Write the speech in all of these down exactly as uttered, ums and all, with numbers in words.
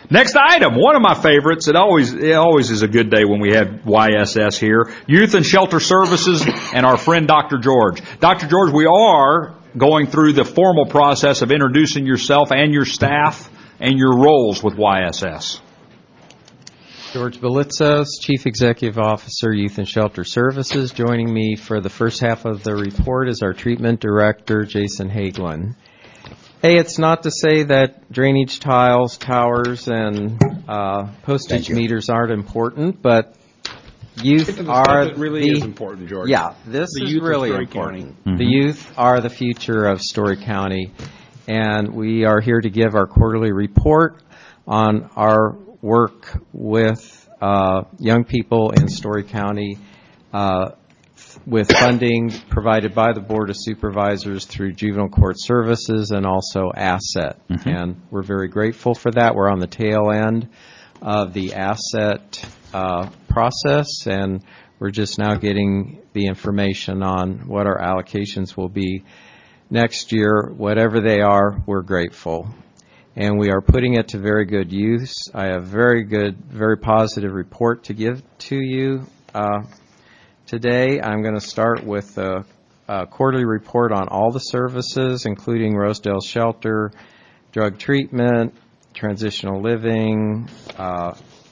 Next item, one of my favorites. It always it always is a good day when we have Y S S here. Youth and Shelter Services and our friend Doctor George. Doctor George, we are going through the formal process of introducing yourself and your staff and your roles with Y S S. George Belitzos, Chief Executive Officer, Youth and Shelter Services. Joining me for the first half of the report is our Treatment Director, Jason Hagelin. Hey, it's not to say that drainage tiles, towers, and uh, postage meters aren't important, but youth are it really the, is important, George. Yeah, this the is youth really of Story important. County. Mm-hmm. The youth are the future of Story County, and we are here to give our quarterly report on our work with uh, young people in Story County uh, with funding provided by the Board of Supervisors through Juvenile Court Services and also Asset. Mm-hmm. And we're very grateful for that. We're on the tail end of the Asset uh, process, and we're just now getting the information on what our allocations will be next year. Whatever they are, we're grateful. And we are putting it to very good use. I have very good, very positive report to give to you uh, today. I'm going to start with a, a quarterly report on all the services, including Rosedale Shelter, drug treatment, transitional living, uh,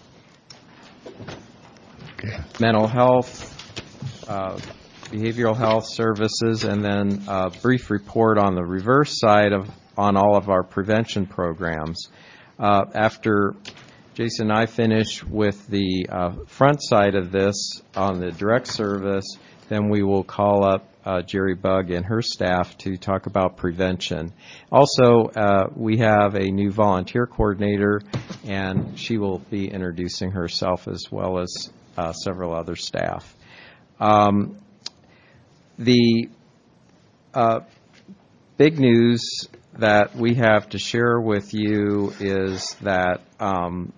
okay. mental health, uh, behavioral health services, and then a brief report on the reverse side of on all of our prevention programs. Uh, after Jason and I finish with the uh, front side of this on the direct service, then we will call up uh, Jerry Bugg and her staff to talk about prevention. Also, uh, we have a new volunteer coordinator, and she will be introducing herself as well as uh, several other staff. Um, the uh, big news that we have to share with you is that um,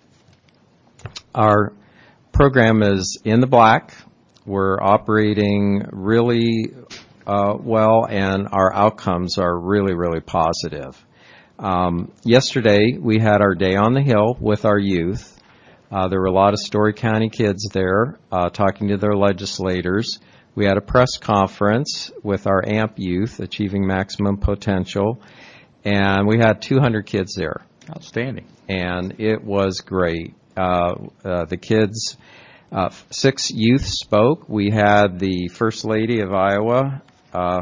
our program is in the black. We're operating really uh, well, and our outcomes are really, really positive. Um, yesterday, we had our Day on the Hill with our youth. Uh, there were a lot of Story County kids there uh, talking to their legislators. We had a press conference with our A M P youth, Achieving Maximum Potential, and we had two hundred kids there. Outstanding. And it was great. Uh, uh, the kids, uh, six youth spoke. We had the First Lady of Iowa, uh,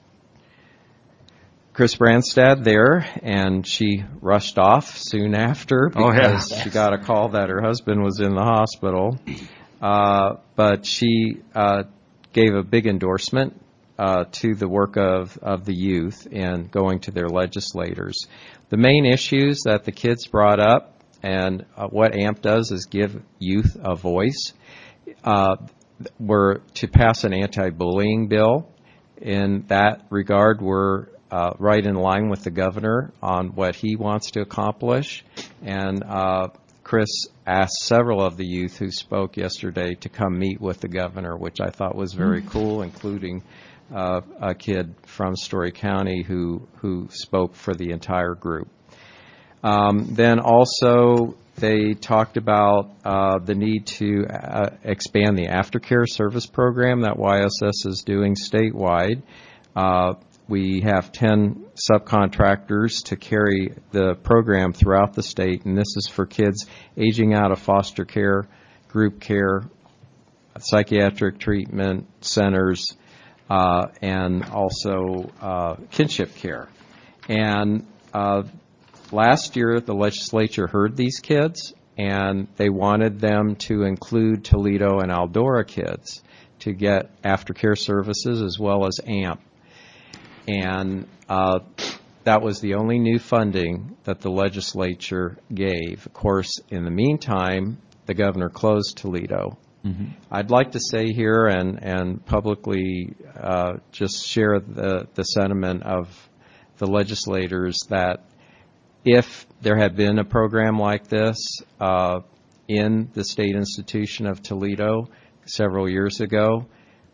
Chris Branstad, there, and she rushed off soon after because oh, yeah. she got a call that her husband was in the hospital. Uh, but she uh, gave a big endorsement uh, to the work of, of the youth and going to their legislators. The main issues that the kids brought up, and uh, what A M P does is give youth a voice, uh, were to pass an anti-bullying bill. In that regard, we're uh, right in line with the governor on what he wants to accomplish. And uh, Chris asked several of the youth who spoke yesterday to come meet with the governor, which I thought was very cool, including uh, a kid from Story County who, who spoke for the entire group. Um, then also they talked about uh, the need to uh, expand the aftercare service program that Y S S is doing statewide. Uh, we have ten subcontractors to carry the program throughout the state, and this is for kids aging out of foster care, group care, psychiatric treatment centers, uh, and also uh, kinship care. And uh, last year, the legislature heard these kids, and they wanted them to include Toledo and Eldora kids to get aftercare services as well as A M P. And uh, that was the only new funding that the legislature gave. Of course, in the meantime, the governor closed Toledo. Mm-hmm. I'd like to say here and, and publicly uh, just share the, the sentiment of the legislators that if there had been a program like this uh, in the State Institution of Toledo several years ago,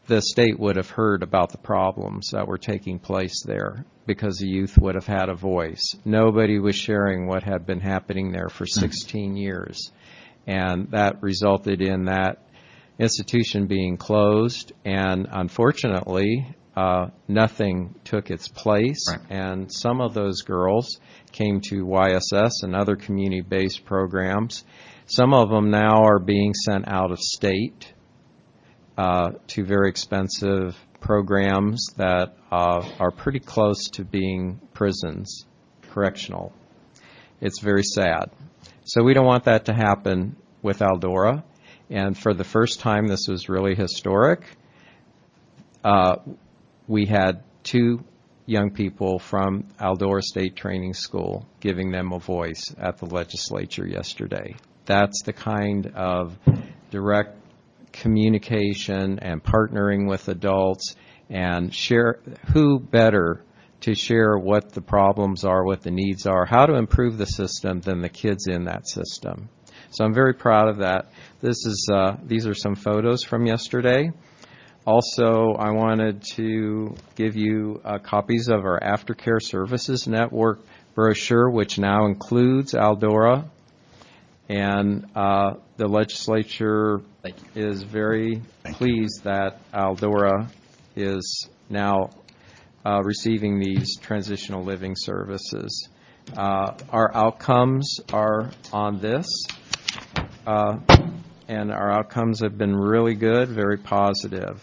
the state would have heard about the problems that were taking place there because the youth would have had a voice. Nobody was sharing what had been happening there for sixteen years. And that resulted in that institution being closed, and unfortunately, uh, nothing took its place. Right. And some of those girls came to Y S S and other community-based programs. Some of them now are being sent out of state uh, to very expensive programs that uh, are pretty close to being prisons, correctional. It's very sad. So we don't want that to happen with Aldora. And for the first time, this was really historic. Uh, we had two young people from Aldora State Training School giving them a voice at the legislature yesterday. That's the kind of direct communication and partnering with adults, and share, who better to share what the problems are, what the needs are, how to improve the system than the kids in that system. So I'm very proud of that. This is uh, these are some photos from yesterday. Also, I wanted to give you uh, copies of our Aftercare Services Network brochure, which now includes Aldora. And uh, the legislature is very pleased that Aldora is now uh, receiving these transitional living services. Uh, our outcomes are on this, uh, and our outcomes have been really good, very positive.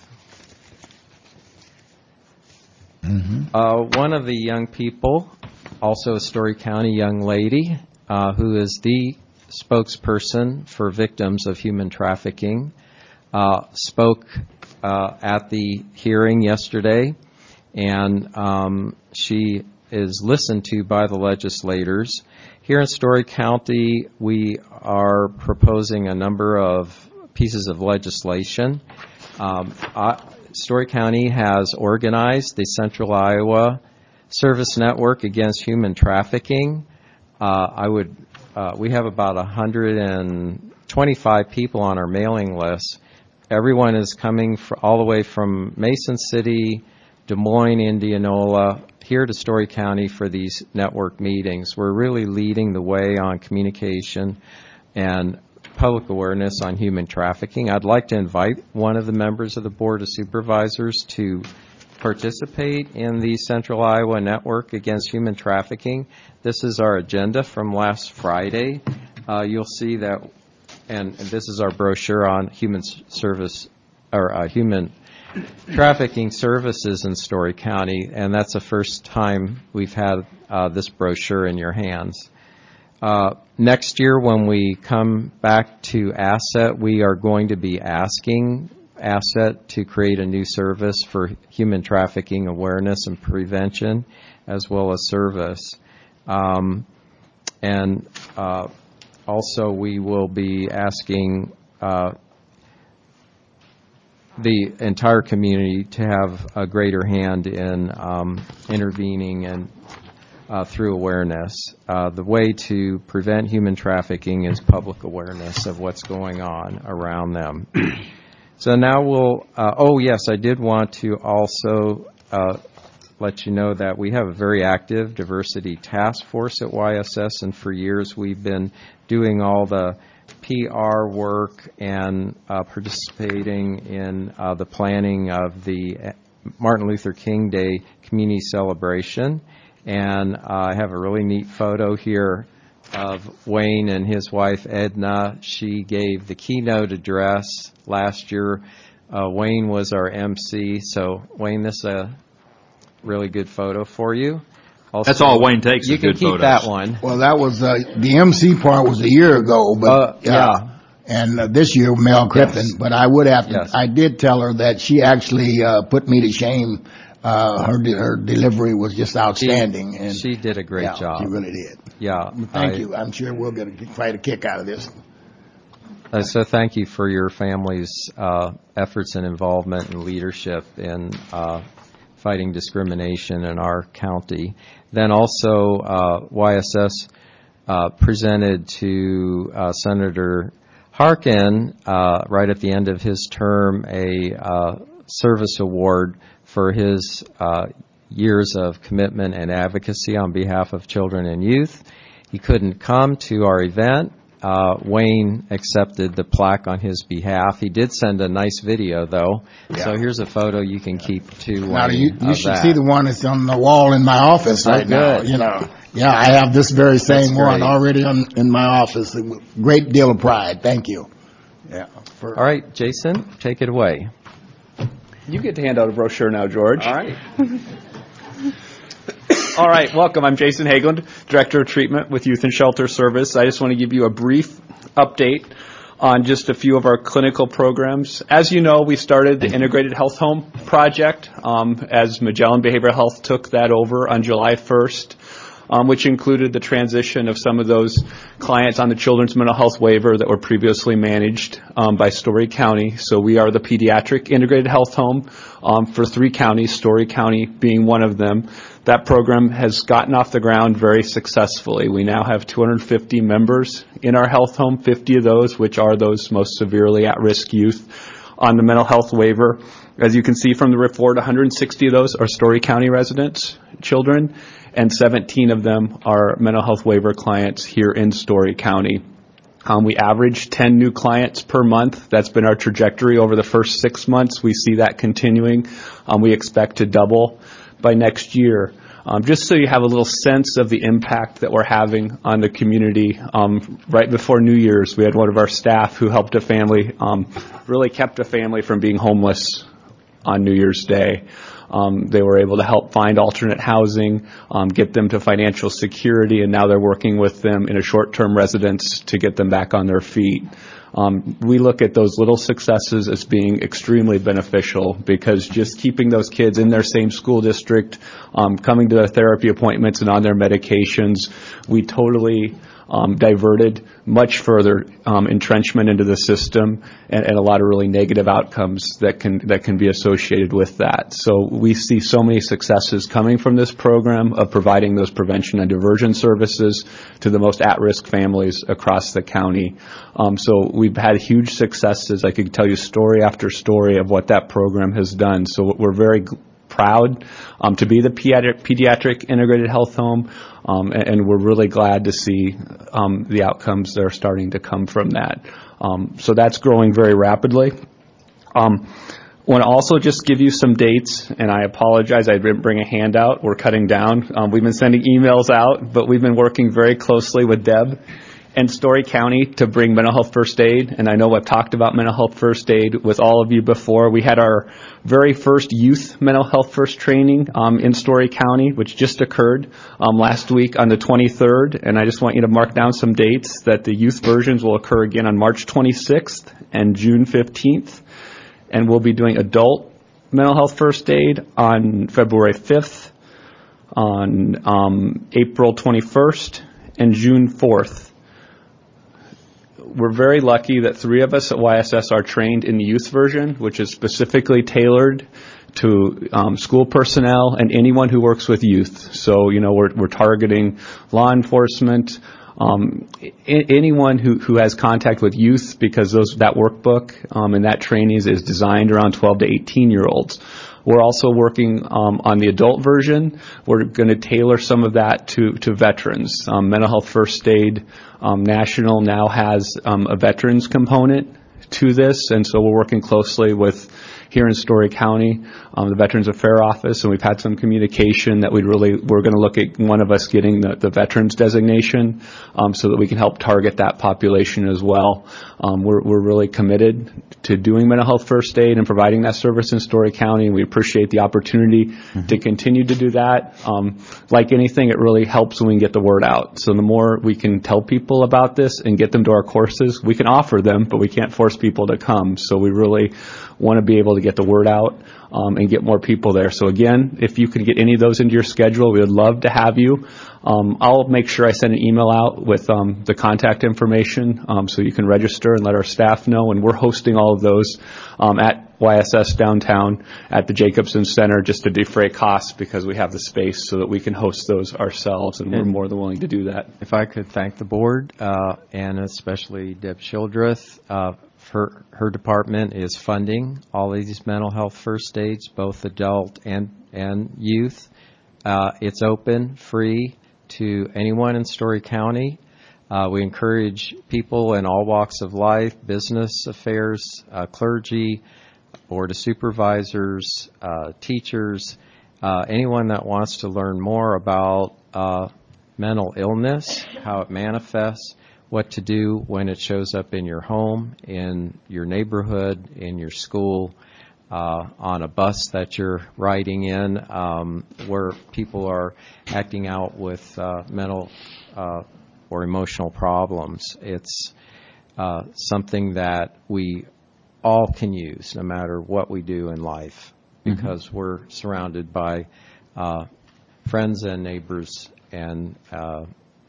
Mm-hmm. Uh, one of the young people, also a Story County young lady, uh, who is the spokesperson for victims of human trafficking, uh, spoke uh, at the hearing yesterday, and um, she is listened to by the legislators. Here in Story County, we are proposing a number of pieces of legislation. Um, I, Story County has organized the Central Iowa Service Network Against Human Trafficking. Uh, I would, uh, we have about one hundred twenty-five people on our mailing list. Everyone is coming for, all the way from Mason City, Des Moines, Indianola, here to Story County for these network meetings. We're really leading the way on communication and public awareness on human trafficking. I'd like to invite one of the members of the Board of Supervisors to participate in the Central Iowa Network Against Human Trafficking. This is our agenda from last Friday. Uh, you'll see that, and, and this is our brochure on human service, or uh, human trafficking services in Story County, and that's the first time we've had uh, this brochure in your hands. Uh, next year, when we come back to Asset, we are going to be asking Asset to create a new service for human trafficking awareness and prevention, as well as service. Um, and uh, also, we will be asking uh, the entire community to have a greater hand in um, intervening and uh, through awareness. Uh, the way to prevent human trafficking is public awareness of what's going on around them. So now we'll, uh, oh yes, I did want to also uh, let you know that we have a very active diversity task force at Y S S, and for years we've been doing all the P R work and uh, participating in uh, the planning of the Martin Luther King Day community celebration. And uh, I have a really neat photo here of Wayne and his wife Edna. She gave the keynote address last year. Uh, Wayne was our M C. So Wayne, this is a really good photo for you. Also, that's all Wayne takes. You is can good keep photos. that one. Well, that was uh, the M C part was a year ago, but uh, yeah. yeah. And uh, this year, Mel Crippen. Yes. But I would have to. Yes. I did tell her that she actually uh, put me to shame. Uh, her de- her delivery was just outstanding, She, and she did a great yeah, job. She really did. Yeah. Thank I, you. I'm sure we'll get a, quite a kick out of this. Uh, so thank you for your family's uh, efforts and involvement and leadership in uh, fighting discrimination in our county. Then also uh, Y S S uh, presented to uh, Senator Harkin uh, right at the end of his term a uh, Service Award for his uh, years of commitment and advocacy on behalf of children and youth. He couldn't come to our event. Uh, Wayne accepted the plaque on his behalf. He did send a nice video, though. Yeah. So here's a photo you can keep to Now, Wayne you, you of should that. see the one that's on the wall in my office Oh, right now. good. You know, yeah, I have this very same one great. already on, in my office. Great deal of pride. Thank you. Yeah. For, All right, Jason, take it away. You get to hand out a brochure now, George. All right. All right, welcome. I'm Jason Hageland, Director of Treatment with Youth and Shelter Service. I just want to give you a brief update on just a few of our clinical programs. As you know, we started the Integrated Health Home Project um, as Magellan Behavioral Health took that over on July first, um, which included the transition of some of those clients on the Children's Mental Health Waiver that were previously managed um, by Story County. So we are the pediatric integrated health home um, for three counties, Story County being one of them. That program has gotten off the ground very successfully. We now have two hundred fifty members in our health home, fifty of those, which are those most severely at-risk youth on the mental health waiver. As you can see from the report, one hundred sixty of those are Story County residents, children, and seventeen of them are mental health waiver clients here in Story County. Um, we average ten new clients per month. That's been our trajectory over the first six months. We see that continuing. Um, we expect to double by next year. Um, just so you have a little sense of the impact that we're having on the community. Um, right before New Year's, we had one of our staff who helped a family, um, really kept a family from being homeless on New Year's Day. Um, they were able to help find alternate housing, um, get them to financial security, and now they're working with them in a short-term residence to get them back on their feet. Um, we look at those little successes as being extremely beneficial because just keeping those kids in their same school district, um, coming to their therapy appointments and on their medications, we totally um, diverted much further um, entrenchment into the system and, and a lot of really negative outcomes that can that can be associated with that. So we see so many successes coming from this program of providing those prevention and diversion services to the most at-risk families across the county. Um, so we've had huge successes. I could tell you story after story of what that program has done. So we're very proud um, to be the pediatric, pediatric integrated health home, um, and, and we're really glad to see um, the outcomes that are starting to come from that. Um, so that's growing very rapidly. Um, I want to also just give you some dates, and I apologize, I didn't bring a handout. We're cutting down. Um, we've been sending emails out, but we've been working very closely with Deb and Story County to bring mental health first aid, and I know I've talked about mental health first aid with all of you before. We had our very first youth mental health first training um, in Story County, which just occurred um, last week on the twenty-third, and I just want you to mark down some dates that the youth versions will occur again on March twenty-sixth and June fifteenth, and we'll be doing adult mental health first aid on February fifth, on um, April twenty-first, and June fourth. We're very lucky that three of us at Y S S are trained in the youth version, which is specifically tailored to um, school personnel and anyone who works with youth. So, you know, we're, we're targeting law enforcement, um, I- anyone who, who has contact with youth, because those that workbook um, and that training is designed around twelve to eighteen year olds. We're also working um, on the adult version. We're going to tailor some of that to, to veterans. Um, Mental Health First Aid um, National now has um, a veterans component to this, and so we're working closely with here in Story County, um, the Veterans Affairs Office, and we've had some communication that we'd really, we're going to look at one of us getting the, the veterans designation um, so that we can help target that population as well. Um, we're, we're really committed to doing mental health first aid and providing that service in Story County, and we appreciate the opportunity mm-hmm. to continue to do that. Um, like anything, it really helps when we get the word out. So the more we can tell people about this and get them to our courses, we can offer them, but we can't force people to come. So we really want to be able to get the word out um, and get more people there. So again, if you can get any of those into your schedule, we would love to have you. Um, I'll make sure I send an email out with um, the contact information um, so you can register and let our staff know. And we're hosting all of those um, at Y S S downtown at the Jacobson Center just to defray costs because we have the space so that we can host those ourselves, and we're more than willing to do that. If I could thank the board uh, and especially Deb Childreth uh, her, her department is funding all of these mental health first aids, both adult and, and youth. Uh, it's open, free to anyone in Story County. Uh, we encourage people in all walks of life, business affairs, uh, clergy, board of supervisors, uh, teachers, uh, anyone that wants to learn more about uh, mental illness, how it manifests, what to do when it shows up in your home, in your neighborhood, in your school, uh, on a bus that you're riding in, um, where people are acting out with uh, mental uh, or emotional problems. It's uh, something that we all can use no matter what we do in life, because mm-hmm. we're surrounded by uh, friends and neighbors and uh,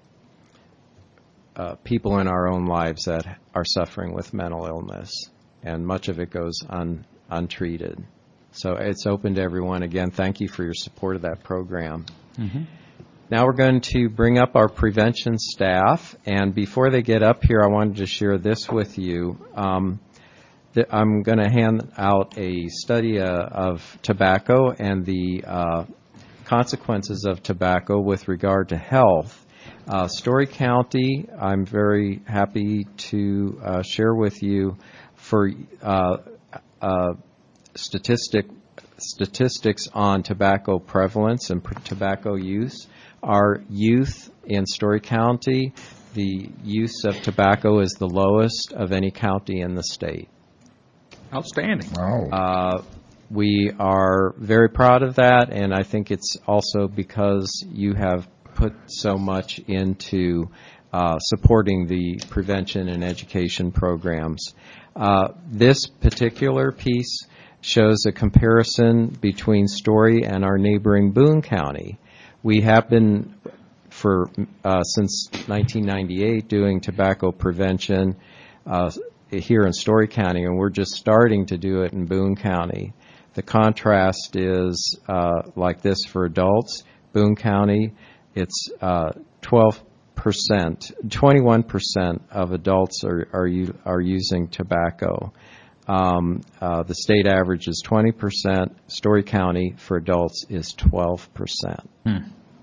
uh, people in our own lives that are suffering with mental illness, and much of it goes un, untreated. So it's open to everyone. Again, thank you for your support of that program. Mm-hmm. Now we're going to bring up our prevention staff, and before they get up here, I wanted to share this with you. Um, th- I'm going to hand out a study uh, of tobacco and the uh, consequences of tobacco with regard to health. Uh, Story County, I'm very happy to uh, share with you for uh, uh, statistic statistics on tobacco prevalence and pr- tobacco use. Our youth in Story County, the use of tobacco is the lowest of any county in the state. Outstanding. Wow. Uh, we are very proud of that, and I think it's also because you have put so much into uh, supporting the prevention and education programs. Uh, this particular piece shows a comparison between Story and our neighboring Boone County. We have been, for uh, since nineteen ninety-eight, doing tobacco prevention uh, here in Story County, and we're just starting to do it in Boone County. The contrast is uh, like this for adults. Boone County, it's uh, twelve percent, twenty-one percent of adults are are, u- are using tobacco. Um, uh, the state average is twenty percent. Story County for adults is twelve percent. Hmm.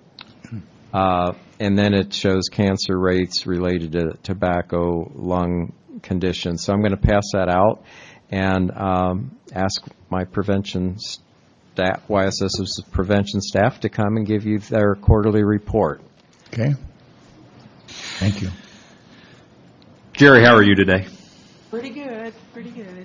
Uh, and then it shows cancer rates related to tobacco, lung conditions. So I'm going to pass that out and um, ask my prevention staff, YSS's prevention staff, to come and give you their quarterly report. Okay. Thank you. Jerry, how are you today? Pretty good, pretty good.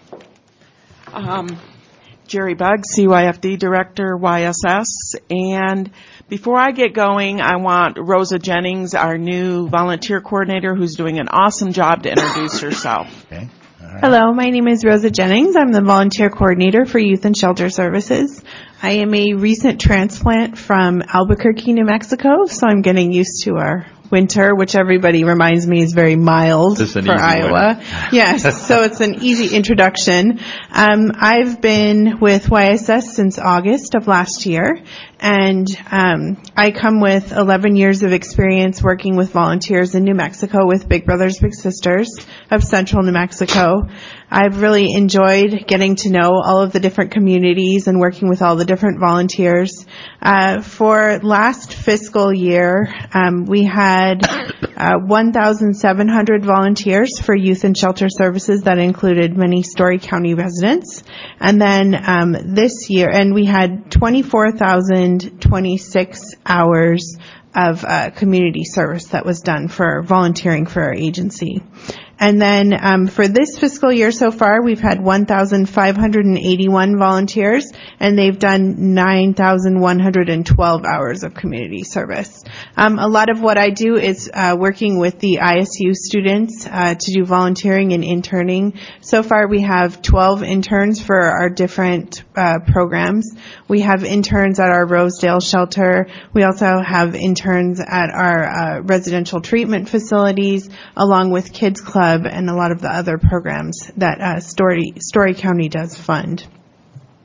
Um, Jerry Bugg, C Y F D Director, Y S S. And before I get going, I want Rosa Jennings, our new volunteer coordinator, who's doing an awesome job, to introduce herself. Okay. All right. Hello, my name is Rosa Jennings. I'm the volunteer coordinator for Youth and Shelter Services. I am a recent transplant from Albuquerque, New Mexico, so I'm getting used to our winter, which everybody reminds me is very mild for Iowa. Yes, so it's an easy introduction. Um, I've been with Y S S since August of last year, and um, I come with eleven years of experience working with volunteers in New Mexico with Big Brothers Big Sisters of Central New Mexico. I've really enjoyed getting to know all of the different communities and working with all the different volunteers. Uh, for last fiscal year, um, we had uh, one thousand seven hundred volunteers for Youth and Shelter Services. That included many Story County residents. And then um, this year, and we had twenty-four thousand twenty-six hours of uh, community service that was done for volunteering for our agency. And then um, for this fiscal year so far, we've had one thousand five hundred eighty-one volunteers, and they've done nine thousand one hundred twelve hours of community service. Um, a lot of what I do is uh, working with the I S U students uh, to do volunteering and interning. So far, we have twelve interns for our different uh, programs. We have interns at our Rosedale shelter. We also have interns at our uh, residential treatment facilities, along with Kids Club and a lot of the other programs that uh, Story, Story County does fund.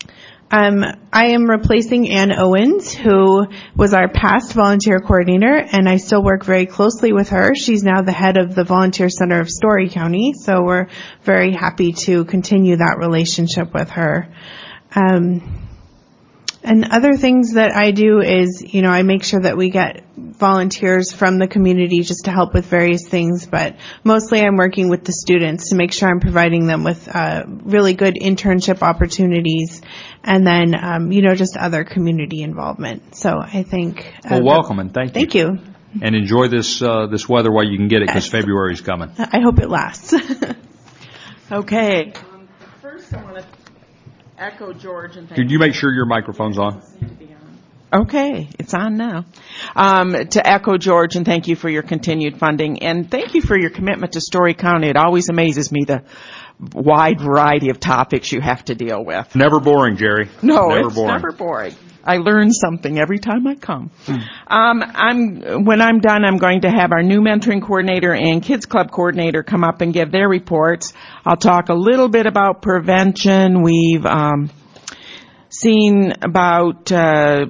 Um, I am replacing Ann Owens, who was our past volunteer coordinator, and I still work very closely with her. She's now the head of the Volunteer Center of Story County, so we're very happy to continue that relationship with her. Um, and other things that I do is, you know, I make sure that we get volunteers from the community just to help with various things, but mostly I'm working with the students to make sure I'm providing them with uh, really good internship opportunities, and then, um, you know, just other community involvement. So I think... Uh, Well, welcome and thank you. Thank you. And enjoy this uh, this weather while you can get it, because Yes. February's coming. I hope it lasts. Okay. Um, first, I want to echo George and thank Could you make sure your microphone's on? Okay, it's on now. Um, to echo George and thank you for your continued funding, and thank you for your commitment to Story County. It always amazes me the wide variety of topics you have to deal with. Never boring, Jerry. No, never it's boring. never boring. I learn something every time I come. Um, I'm when I'm done, I'm going to have our new mentoring coordinator and kids club coordinator come up and give their reports. I'll talk a little bit about prevention. We've um, seen about uh,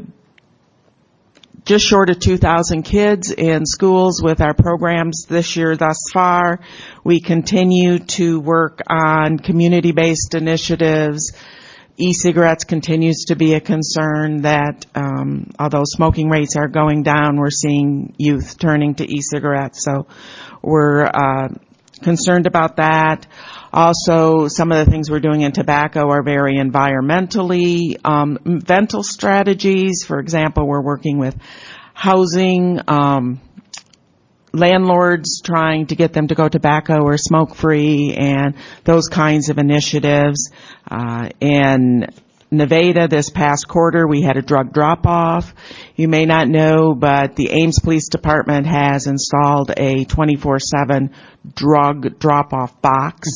just short of two thousand kids in schools with our programs this year thus far. We continue to work on community-based initiatives. E-cigarettes continues to be a concern that, um, although smoking rates are going down, we're seeing youth turning to e-cigarettes. So we're uh, concerned about that. Also, some of the things we're doing in tobacco are very environmentally um, mental strategies. For example, we're working with housing um, landlords, trying to get them to go tobacco or smoke-free, and those kinds of initiatives. Uh, in Nevada this past quarter, we had a drug drop-off. You may not know, but the Ames Police Department has installed a twenty-four seven drug drop-off box.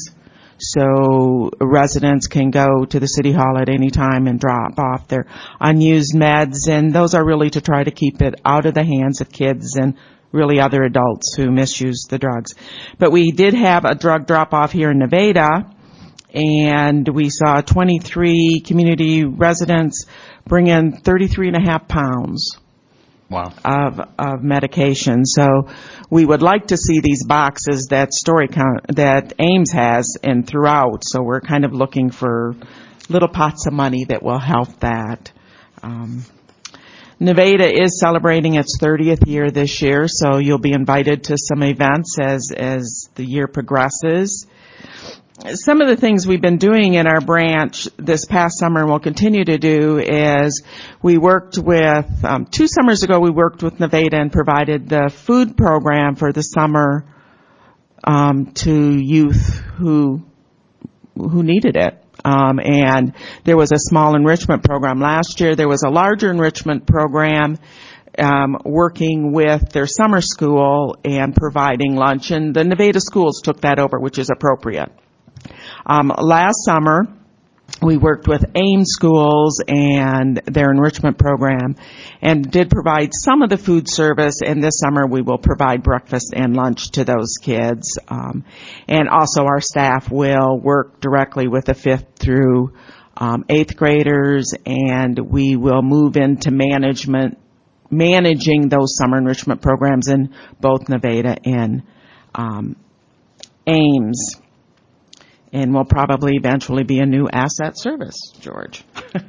So residents can go to the city hall at any time and drop off their unused meds, and those are really to try to keep it out of the hands of kids and really other adults who misuse the drugs. But we did have a drug drop-off here in Nevada, and we saw twenty-three community residents bring in thirty-three and a half pounds Wow. of of medication. So we would like to see these boxes that Story Count, that Ames has and throughout. So we're kind of looking for little pots of money that will help that. Um, Nevada is celebrating its thirtieth year this year, so you'll be invited to some events as as the year progresses. Some of the things we've been doing in our branch this past summer and will continue to do is we worked with, um, two summers ago we worked with Nevada and provided the food program for the summer um, to youth who who needed it. Um, and there was a small enrichment program last year. There was a larger enrichment program um, working with their summer school and providing lunch, and the Nevada schools took that over, which is appropriate. Um, last summer, we worked with Ames schools and their enrichment program and did provide some of the food service, and this summer we will provide breakfast and lunch to those kids. Um, and also our staff will work directly with the fifth through um, eighth graders, and we will move into management, managing those summer enrichment programs in both Nevada and um, Ames. And will probably eventually be a new asset service, George.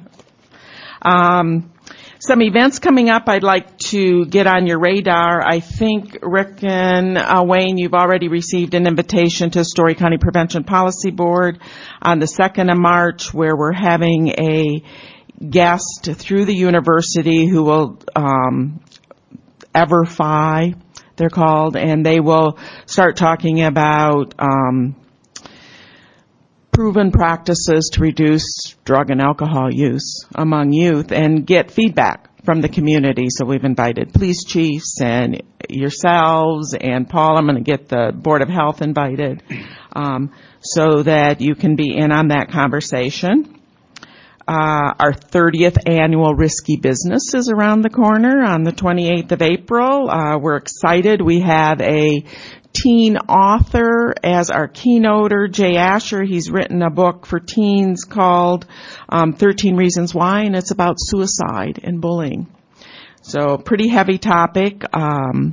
um, some events coming up I'd like to get on your radar. I think, Rick and uh, Wayne, you've already received an invitation to Story County Prevention Policy Board on the second of March, where we're having a guest through the university who will, um, EverFi, they're called, and they will start talking about, um, proven practices to reduce drug and alcohol use among youth and get feedback from the community. So we've invited police chiefs and yourselves and Paul. I'm going to get the Board of Health invited um, so that you can be in on that conversation. Uh, our thirtieth annual Risky Business is around the corner on the twenty-eighth of April. Uh, we're excited. We have a teen author as our keynoter, Jay Asher. He's written a book for teens called um, thirteen Reasons Why, and it's about suicide and bullying. So pretty heavy topic. Um,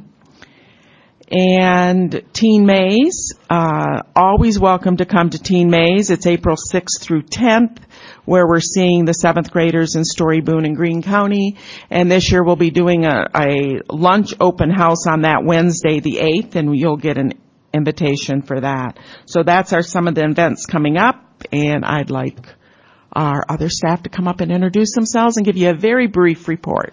and Teen Maze, uh, always welcome to come to Teen Maze. It's April sixth through tenth, where we're seeing the seventh graders in Story, Boone, and Greene County. And this year we'll be doing a, a lunch open house on that Wednesday, the eighth, and you'll get an invitation for that. So that's our some of the events coming up, and I'd like our other staff to come up and introduce themselves and give you a very brief report.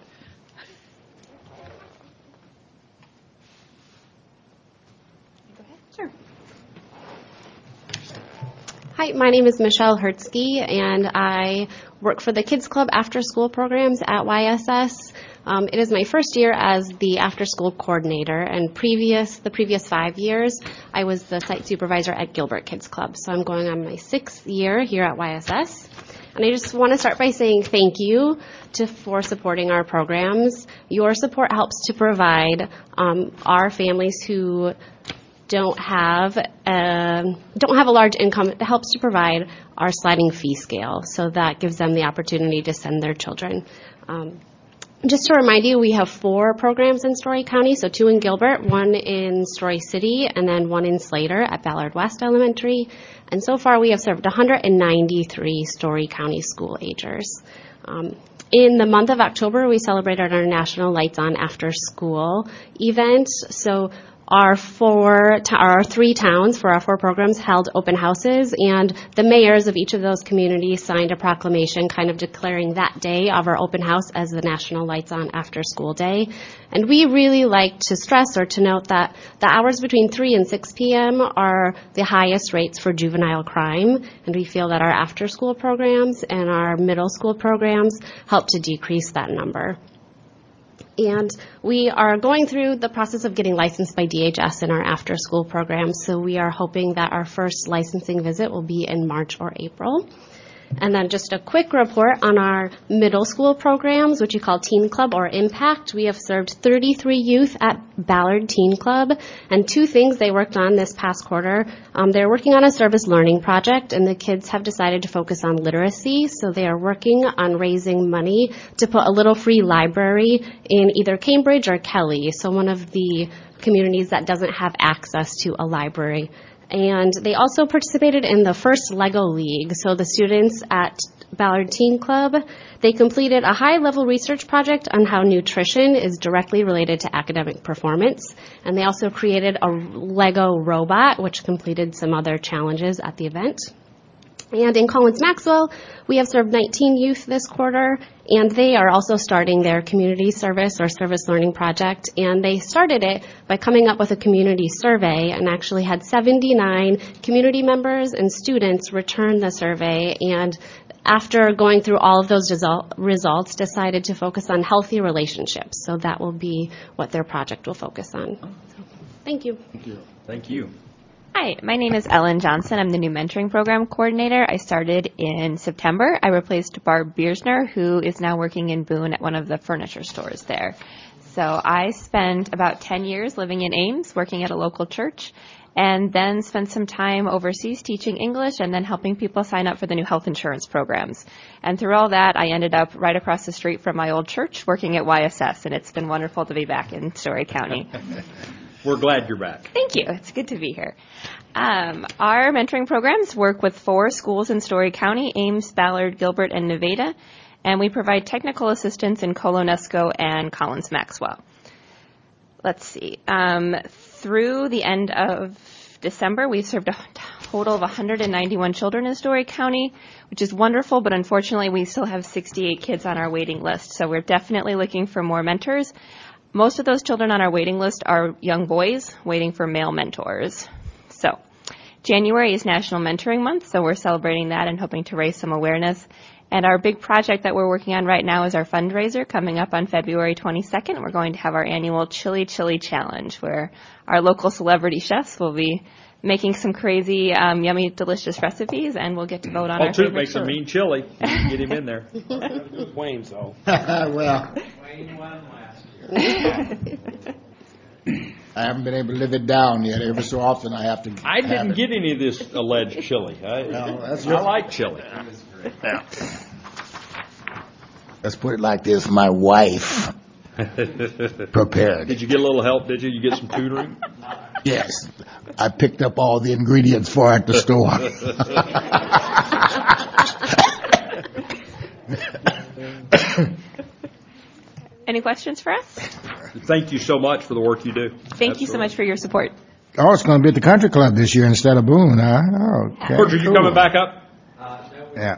Hi, my name is Michelle Hertzke, and I work for the Kids Club After School programs at Y S S. Um, it is my first year as the After School Coordinator, and previous the previous five years, I was the site supervisor at Gilbert Kids Club. So I'm going on my sixth year here at Y S S. And I just want to start by saying thank you to, for supporting our programs. Your support helps to provide um, our families who don't have a, don't have a large income. It helps to provide our sliding fee scale, so that gives them the opportunity to send their children. Um, just to remind you, we have four programs in Story County, so two in Gilbert, one in Story City, and then one in Slater at Ballard West Elementary. And so far, we have served one hundred ninety-three Story County school agers. Um, In the month of October, we celebrated our National Lights On After School event. So our four, our three towns for our four programs held open houses, and the mayors of each of those communities signed a proclamation kind of declaring that day of our open house as the National Lights On After School Day. And we really like to stress or to note that the hours between three and six p.m. are the highest rates for juvenile crime, and we feel that our after school programs and our middle school programs help to decrease that number. And we are going through the process of getting licensed by D H S in our after-school program, so we are hoping that our first licensing visit will be in March or April. And then just a quick report on our middle school programs, which we call Teen Club or Impact. We have served thirty-three youth at Ballard Teen Club, and two things they worked on this past quarter. Um, they're working on a service learning project, and the kids have decided to focus on literacy, so they are working on raising money to put a little free library in either Cambridge or Kelly, so one of the communities that doesn't have access to a library. And they also participated in the first Lego League. So the students at Ballard Teen Club, they completed a high-level research project on how nutrition is directly related to academic performance. And they also created a Lego robot, which completed some other challenges at the event. And in Collins-Maxwell, we have served nineteen youth this quarter, and they are also starting their community service or service learning project. And they started it by coming up with a community survey and actually had seventy-nine community members and students return the survey. And after going through all of those result, results, decided to focus on healthy relationships. So that will be what their project will focus on. So, thank you. Thank you. Thank you. Hi, my name is Ellen Johnson. I'm the new mentoring program coordinator. I started in September. I replaced Barb Biersner, who is now working in Boone at one of the furniture stores there. So I spent about ten years living in Ames, working at a local church, and then spent some time overseas teaching English and then helping people sign up for the new health insurance programs. And through all that, I ended up right across the street from my old church working at Y S S, and it's been wonderful to be back in Story County. We're glad you're back. Thank you. It's good to be here. Um, our mentoring programs work with four schools in Story County, Ames, Ballard, Gilbert, and Nevada, and we provide technical assistance in Colonesco and Collins-Maxwell. Let's see. Um, through the end of December, we've served a total of one hundred ninety-one children in Story County, which is wonderful, but unfortunately we still have sixty-eight kids on our waiting list, so we're definitely looking for more mentors. Most of those children on our waiting list are young boys waiting for male mentors. So January is National Mentoring Month, so we're celebrating that and hoping to raise some awareness. And our big project that we're working on right now is our fundraiser coming up on February twenty-second. We're going to have our annual Chili Chili Challenge, where our local celebrity chefs will be making some crazy, um, yummy, delicious recipes, and we'll get to vote on Oh, our Toot favorite makes some chili. mean chili. You can get him in there. Wayne, so. Well, I haven't been able to live it down yet. Every so often I have to. I have didn't it. get any of this alleged chili. I, No, that's I your- like chili. Yeah. Let's put it like this: my wife prepared. Did you get a little help? Did you? You get some tutoring? Yes, I picked up all the ingredients for it at the store. Any questions for us? Thank you so much for the work you do. Thank you so much for your support. Oh, it's going to be at the country club this year instead of Boone, huh? Okay. George, are you cool. coming back up? Yeah.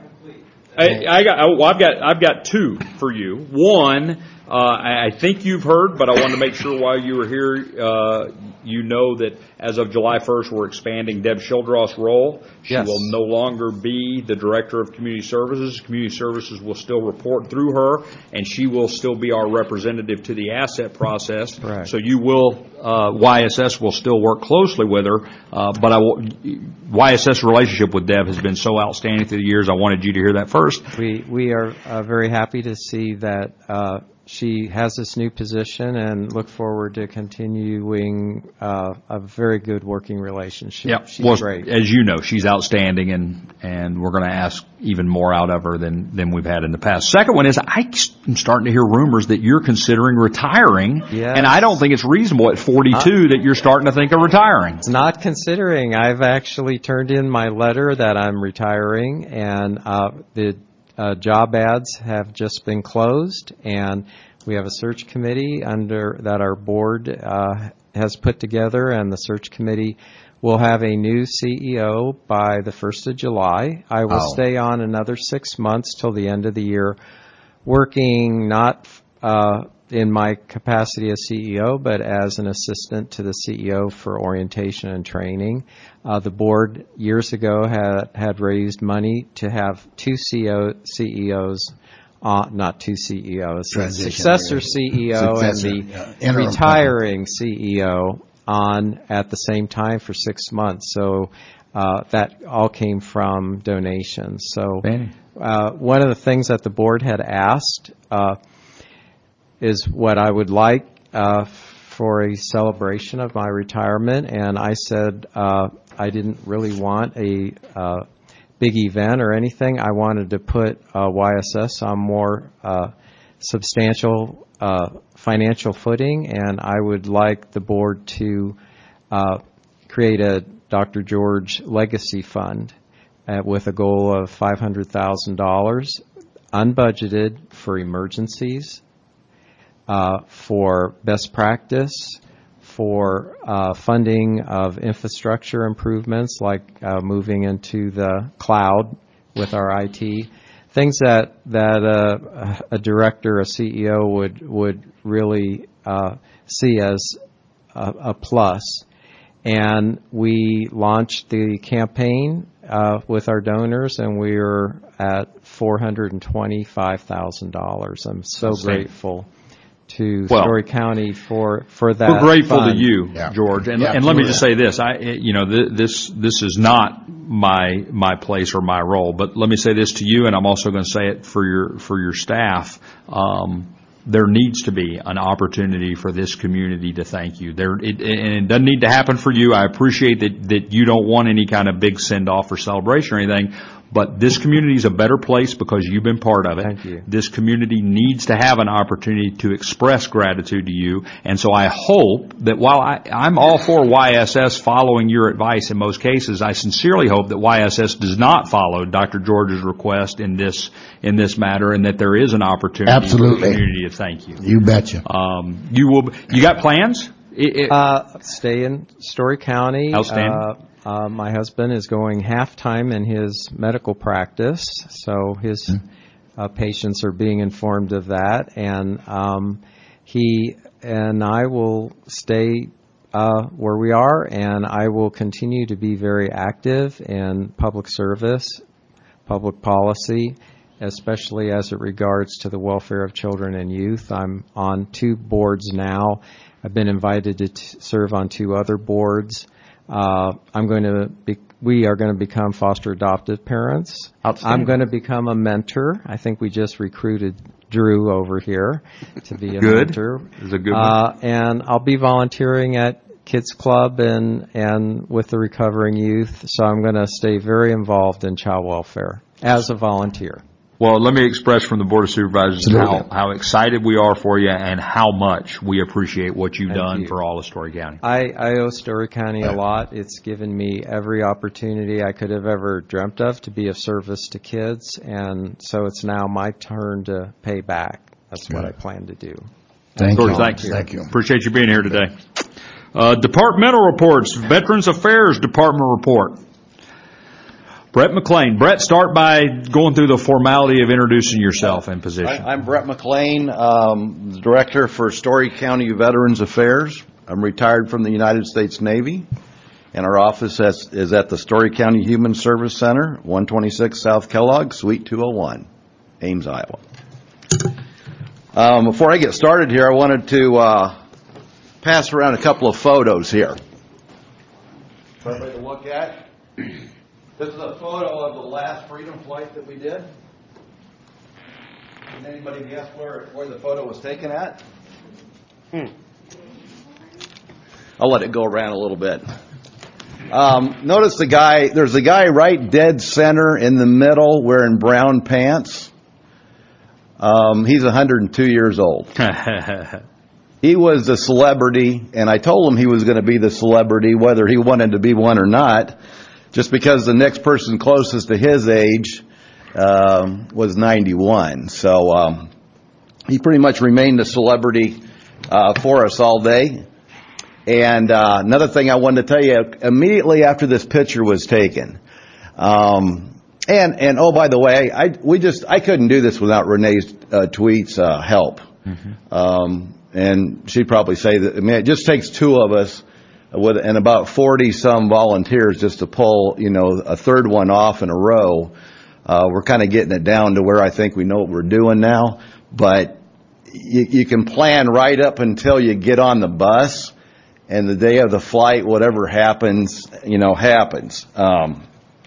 I, I got. Oh, well, I've got. I've got two for you. One, uh, I, I think you've heard, but I wanted to make sure while you were here, uh, you know that as of July first, we're expanding Deb Shildroth's role. She Yes. will no longer be the director of community services. Community services will still report through her, and she will still be our representative to the asset process. Correct. So you will. Uh, Y S S will still work closely with her, uh, but I will, Y S S relationship with Deb has been so outstanding through the years. I wanted you to hear that first. We we are uh, very happy to see that uh, she has this new position and look forward to continuing uh, a very good working relationship. Yep. She's Well, great. as you know, she's outstanding, and and we're going to ask even more out of her than than we've had in the past. Second one is I'm starting to hear rumors that you're considering retiring, Yes. and I don't think it's reasonable at forty-two that you're starting to think of retiring. It's not considering. I've actually turned in my letter that I'm retiring, and uh, the uh, job ads have just been closed, and we have a search committee under that our board uh, has put together, and the search committee will have a new C E O by the first of July. I will Oh. stay on another six months till the end of the year, working not uh, in my capacity as C E O, but as an assistant to the C E O for orientation and training. Uh, the board years ago had had raised money to have two C E O, C E Os, uh, not two C E Os, a Transition, successor yeah. C E O Successor, and the yeah. Interim retiring C E O on at the same time for six months. So uh, that all came from donations. So uh, one of the things that the board had asked uh, is what I would like uh, for a celebration of my retirement, and I said uh, I didn't really want a uh, big event or anything. I wanted to put uh, Y S S on more uh, substantial uh, financial footing, and I would like the board to uh, create a Doctor George Legacy Fund uh, with a goal of five hundred thousand dollars unbudgeted for emergencies, uh, for best practice, for uh, funding of infrastructure improvements like uh, moving into the cloud with our I T, things that that uh, a director, a C E O would would really uh, see as a, a plus. And we launched the campaign uh, with our donors, and we are at four hundred twenty-five thousand dollars. I'm so grateful to Well, Story County for for that. We're grateful fund. to you, Yeah. George, and Yeah, and let me absolutely. just say this: I, you know, th- this this is not my my place or my role, but let me say this to you, and I'm also going to say it for your for your staff. Um, there needs to be an opportunity for this community to thank you. There, it, and it doesn't need to happen for you. I appreciate that that you don't want any kind of big send off or celebration or anything. But this community is a better place because you've been part of it. Thank you. This community needs to have an opportunity to express gratitude to you. And so I hope that while I, I'm all for Y S S following your advice in most cases, I sincerely hope that Y S S does not follow Doctor George's request in this in this matter, and that there is an opportunity Absolutely. for the community to thank you. You betcha. Um, you will. You got plans? It, it, Uh, stay in Story County. Outstanding. Uh, uh, my husband is going half-time in his medical practice, so his uh, patients are being informed of that. And um, he and I will stay uh, where we are, and I will continue to be very active in public service, public policy, especially as it regards to the welfare of children and youth. I'm on two boards now. I've been invited to t- serve on two other boards. Uh, I'm going to be, we are going to become foster adoptive parents. Outstanding. I'm going to become a mentor. I think we just recruited Drew over here to be a Good. mentor. Is a good one. Uh, and I'll be volunteering at kids club and, and with the recovering youth. So I'm going to stay very involved in child welfare as a volunteer. Well, let me express from the Board of Supervisors Absolutely. how, how excited we are for you and how much we appreciate what you've Thank done you. for all of Story County. I, I owe Story County a lot. It's given me every opportunity I could have ever dreamt of to be of service to kids, and so it's now my turn to pay back. That's what I plan to do. Thank George, you. thank you. Thank you. Appreciate you being here today. Uh, departmental reports, Veterans Affairs Department report. Brett McLean. Brett, start by going through the formality of introducing yourself and position. I, I'm Brett McLean, um, the Director for Story County Veterans Affairs. I'm retired from the United States Navy, and our office has, is at the Story County Human Service Center, one twenty-six South Kellogg, Suite two oh one, Ames, Iowa. Um, before I get started here, I wanted to uh, pass around a couple of photos here for everybody to look at. This is a photo of the last Freedom Flight that we did. Can anybody guess where, where the photo was taken at? Hmm. I'll let it go around a little bit. Um, notice the guy, there's a guy right dead center in the middle wearing brown pants. Um, he's one hundred two years old. He was a celebrity, and I told him he was going to be the celebrity, whether he wanted to be one or not. Just because the next person closest to his age um, was ninety-one. So um, he pretty much remained a celebrity uh, for us all day. And uh, another thing I wanted to tell you, immediately after this picture was taken, um, and, and oh, by the way, I, we just, I couldn't do this without Renee's uh, tweets uh, help. Mm-hmm. Um, and she'd probably say that, I mean, it just takes two of us with and about forty some volunteers just to pull, you know, a third one off in a row. Uh, we're kind of getting it down to where I think we know what we're doing now, but you, you can plan right up until you get on the bus, and the day of the flight, whatever happens, you know, happens. Um,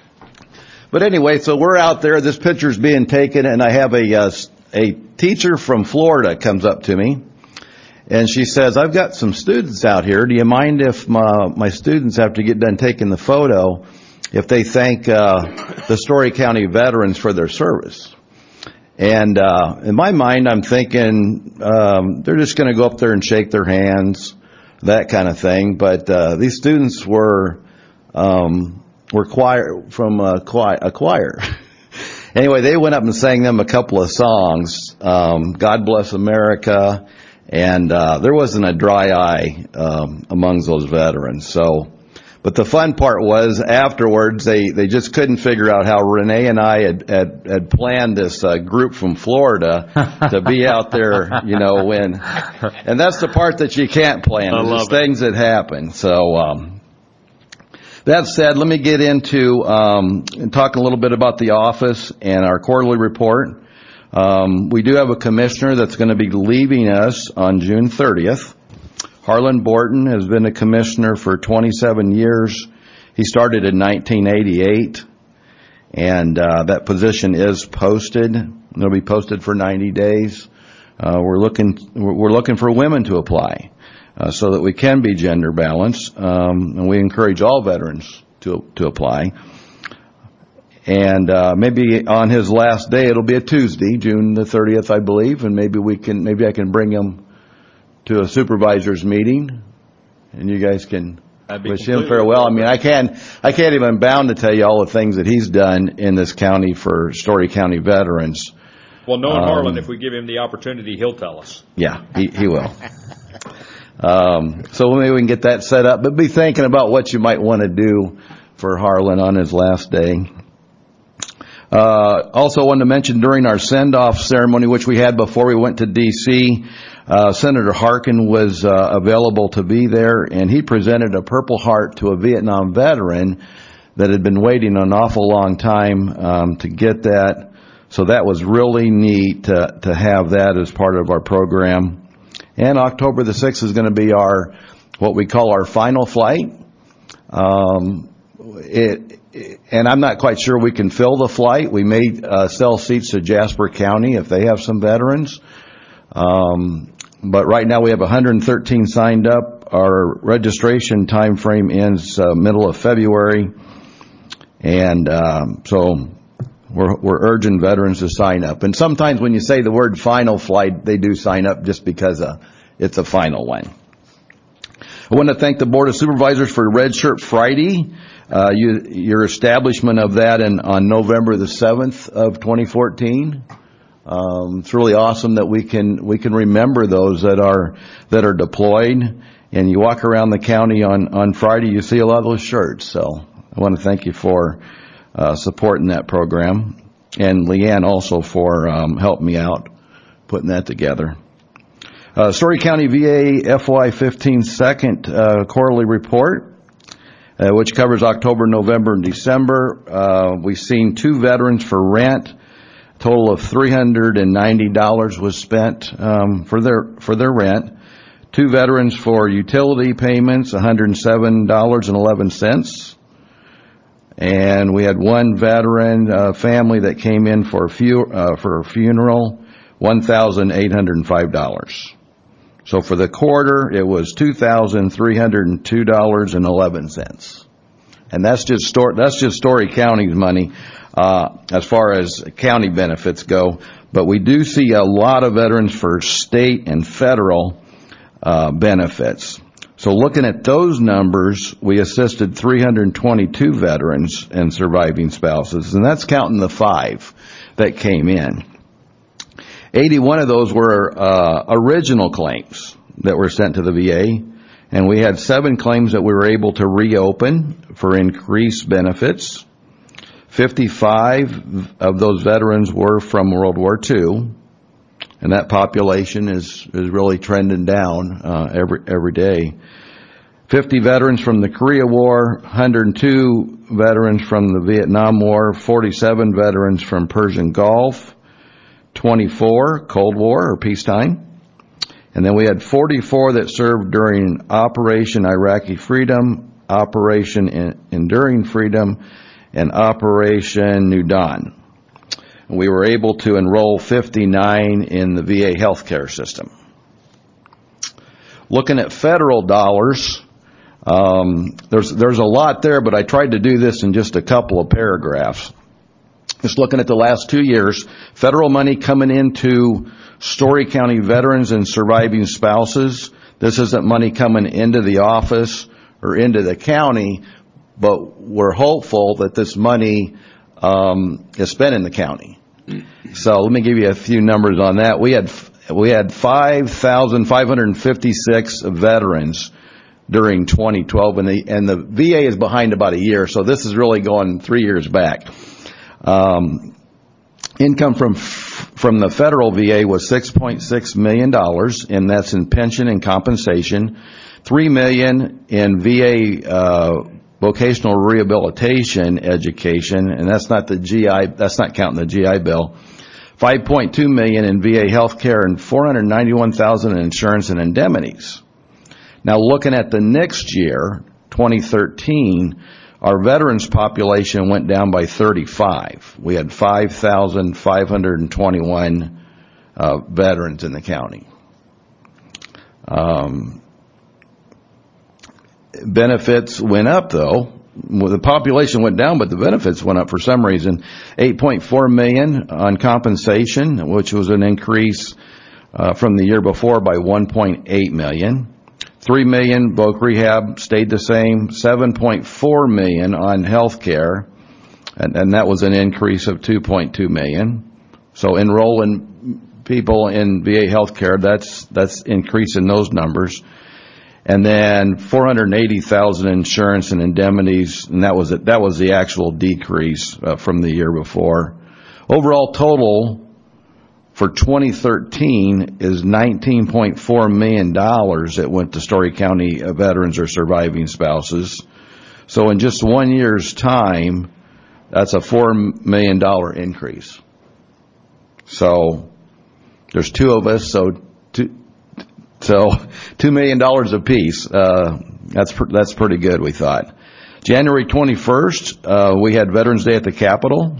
but anyway, so we're out there, this picture's being taken, and I have a, uh, a teacher from Florida comes up to me. And she says, I've got some students out here. Do you mind if my, my students, after you get done taking the photo, if they thank uh, the Story County veterans for their service? And uh, in my mind, I'm thinking um, they're just going to go up there and shake their hands, that kind of thing. But uh, these students were um, were choir from a choir. A choir. Anyway, they went up and sang them a couple of songs, um, God Bless America. And uh, there wasn't a dry eye um, amongst those veterans. So, but the fun part was afterwards they, they just couldn't figure out how Renee and I had had, had planned this uh, group from Florida to be out there, you know, when. And that's the part that you can't plan. There's things that happen. So, um, that said, let me get into um, and talk a little bit about the office and our quarterly report. Um, we do have a commissioner that's going to be leaving us on June thirtieth. Harlan Borton has been a commissioner for twenty-seven years. He started in nineteen eighty-eight, and uh, that position is posted. It'll be posted for ninety days. Uh, we're looking we're looking for women to apply uh, so that we can be gender balanced, um, and we encourage all veterans to to apply. And uh, maybe on his last day, it'll be a Tuesday, June the thirtieth, I believe, and maybe we can, maybe I can bring him to a supervisors meeting, and you guys can wish him farewell. I mean, I can't, I can't even bound to tell you all the things that he's done in this county for Story County veterans. Well, knowing um, Harlan, if we give him the opportunity, he'll tell us. Yeah, he, he will. um, so maybe we can get that set up, but be thinking about what you might want to do for Harlan on his last day. Uh, also wanted to mention during our send-off ceremony, which we had before we went to D C, uh, Senator Harkin was uh, available to be there, and he presented a Purple Heart to a Vietnam veteran that had been waiting an awful long time um, to get that. So that was really neat to, to have that as part of our program. And October the sixth is going to be our, what we call our final flight. Um, it, And I'm not quite sure we can fill the flight. We may uh, sell seats to Jasper County if they have some veterans. Um, but right now we have one hundred thirteen signed up. our registration time frame ends uh, middle of February, and um, so we're, we're urging veterans to sign up. And sometimes when you say the word final flight, they do sign up just because uh, it's a final one. I want to thank the Board of Supervisors for Red Shirt Friday, uh, you, your establishment of that in, on November the seventh of twenty fourteen. Um, it's really awesome that we can we can remember those that are that are deployed. And you walk around the county on on Friday, you see a lot of those shirts. So I want to thank you for uh, supporting that program, and Leanne also for um, helping me out putting that together. Uh, Story County V A F Y fifteen second uh, quarterly report, uh, which covers October, November, and December. Uh, we've seen two veterans for rent. Total of three hundred ninety dollars was spent um, for their for their rent. Two veterans for utility payments, one hundred seven dollars and eleven cents. And we had one veteran uh, family that came in for a, fu- uh, for a funeral, one thousand eight hundred five dollars. So for the quarter, it was two thousand three hundred two dollars and eleven cents. And that's just Story, that's just Story County's money. Uh, as far as county benefits go, but we do see a lot of veterans for state and federal uh, benefits. So looking at those numbers, we assisted three hundred twenty-two veterans and surviving spouses, and that's counting the five that came in. eighty-one of those were uh, original claims that were sent to the V A, and we had seven claims that we were able to reopen for increased benefits. fifty-five of those veterans were from World War Two, and that population is, is really trending down uh, every every day. fifty veterans from the Korea War, one hundred two veterans from the Vietnam War, forty-seven veterans from Persian Gulf, twenty-four Cold War or peacetime, and then we had forty-four that served during Operation Iraqi Freedom, Operation Enduring Freedom, and Operation New Dawn. We were able to enroll fifty-nine in the V A healthcare system. Looking at federal dollars, um, there's there's a lot there, but I tried to do this in just a couple of paragraphs. Just looking at the last two years, federal money coming into Story County veterans and surviving spouses. This isn't money coming into the office or into the county, but we're hopeful that this money um, is spent in the county. So let me give you a few numbers on that. We had we had five thousand five hundred fifty-six veterans during twenty twelve, and the and the V A is behind about a year, so this is really going three years back. Um, income from from the federal V A was six point six million dollars, and that's in pension and compensation. Three million dollars in V A uh, vocational rehabilitation education, and that's not the G I, that's not counting the G I Bill. five point two million dollars in V A health care and four hundred ninety-one thousand dollars in insurance and indemnities. Now looking at the next year, twenty thirteen, our veterans population went down by thirty-five. We had five thousand five hundred twenty-one uh, veterans in the county. Um, benefits went up, though. Well, the population went down, but the benefits went up for some reason. eight point four million dollars on compensation, which was an increase uh, from the year before by one point eight million dollars. three million dollars voc rehab stayed the same. seven point four million dollars on health care, and, and that was an increase of two point two million dollars. So enrolling people in V A health care, that's that's increasing those numbers. And then four hundred eighty thousand insurance and indemnities, and that was it. That was the actual decrease uh, from the year before. Overall total for twenty thirteen is nineteen point four million dollars that went to Story County veterans or surviving spouses. So in just one year's time, that's a four million dollars increase. So there's two of us, so two, so two million dollars apiece. Uh, that's pr- that's pretty good, we thought. January twenty-first, uh, we had Veterans Day at the Capitol.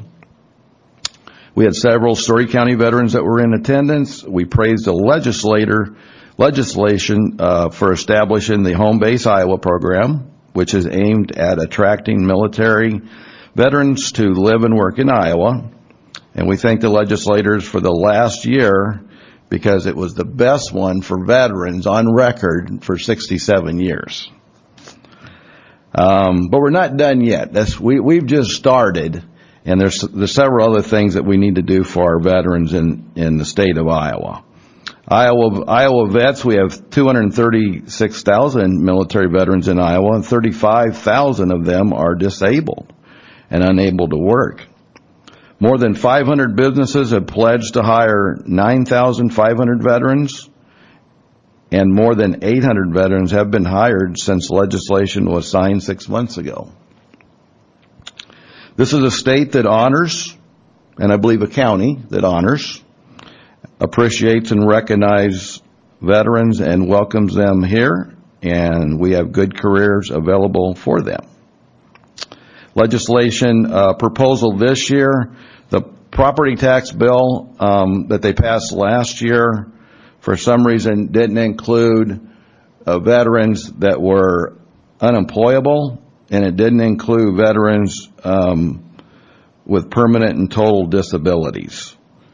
We had several Story County veterans that were in attendance. We praised the legislator legislation uh, for establishing the Home Base Iowa program, which is aimed at attracting military veterans to live and work in Iowa. And we thank the legislators for the last year because it was the best one for veterans on record for sixty-seven years. Um, but we're not done yet. That's, we, we've just started, and there's, there's several other things that we need to do for our veterans in, in the state of Iowa. Iowa, Iowa vets, we have two hundred thirty-six thousand military veterans in Iowa, and thirty-five thousand of them are disabled and unable to work. More than five hundred businesses have pledged to hire nine thousand five hundred veterans, and more than eight hundred veterans have been hired since legislation was signed six months ago. This is a state that honors, and I believe a county that honors, appreciates and recognizes veterans and welcomes them here, and we have good careers available for them. Legislation uh, proposal this year, the property tax bill um, that they passed last year, for some reason didn't include uh, veterans that were unemployable, and it didn't include veterans um, with permanent and total disabilities.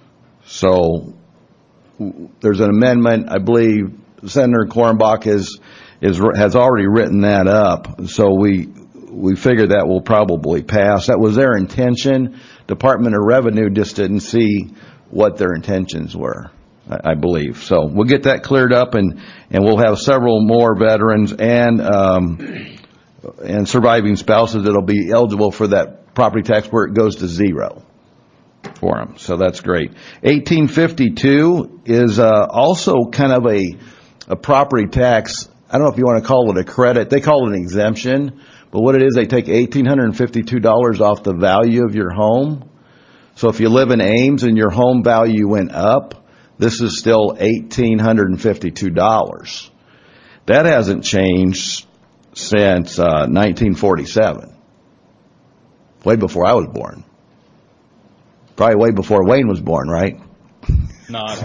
So there's an amendment, I believe Senator Kornbach is, is, has already written that up, so we we figure that will probably pass. That was their intention. Department of Revenue just didn't see what their intentions were, I, I believe. So we'll get that cleared up, and, and we'll have several more veterans and um, and surviving spouses that'll be eligible for that property tax where it goes to zero for them. So that's great. eighteen fifty-two is uh, also kind of a, a property tax. I don't know if you want to call it a credit. They call it an exemption. But what it is, they take one thousand eight hundred fifty-two dollars off the value of your home. So if you live in Ames and your home value went up, this is still one thousand eight hundred fifty-two dollars. That hasn't changed since uh, nineteen forty-seven, way before I was born. Probably way before Wayne was born, right? Not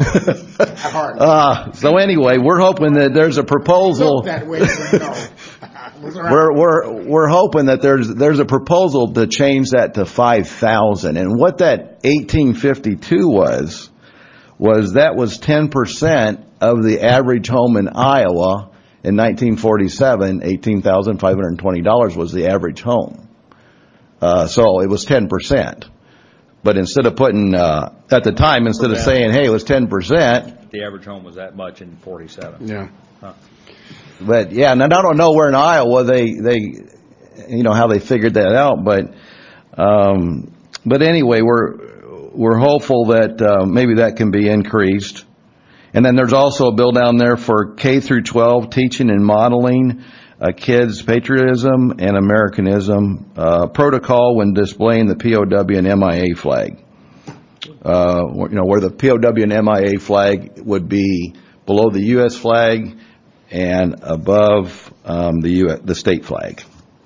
uh, so anyway, we're hoping that there's a proposal. That way, no. We're we're we're hoping that there's there's a proposal to change that to five thousand, and what that eighteen fifty-two was was that was ten percent of the average home in Iowa in nineteen forty-seven. Eighteen thousand five hundred twenty dollars was the average home, uh, so it was ten percent. But instead of putting uh, at the time, instead of saying, "Hey, it was ten percent," the average home was that much in forty-seven. Yeah. Huh. But yeah, and I don't know where in Iowa they, they, you know, how they figured that out. But, um, but anyway, we're we're hopeful that uh, maybe that can be increased. And then there's also a bill down there for K through twelve teaching and modeling uh, kids' patriotism and Americanism uh, protocol when displaying the P O W and M I A flag. Uh, you know, where the P O W and M I A flag would be below the U S flag and above um, the U S, the state flag.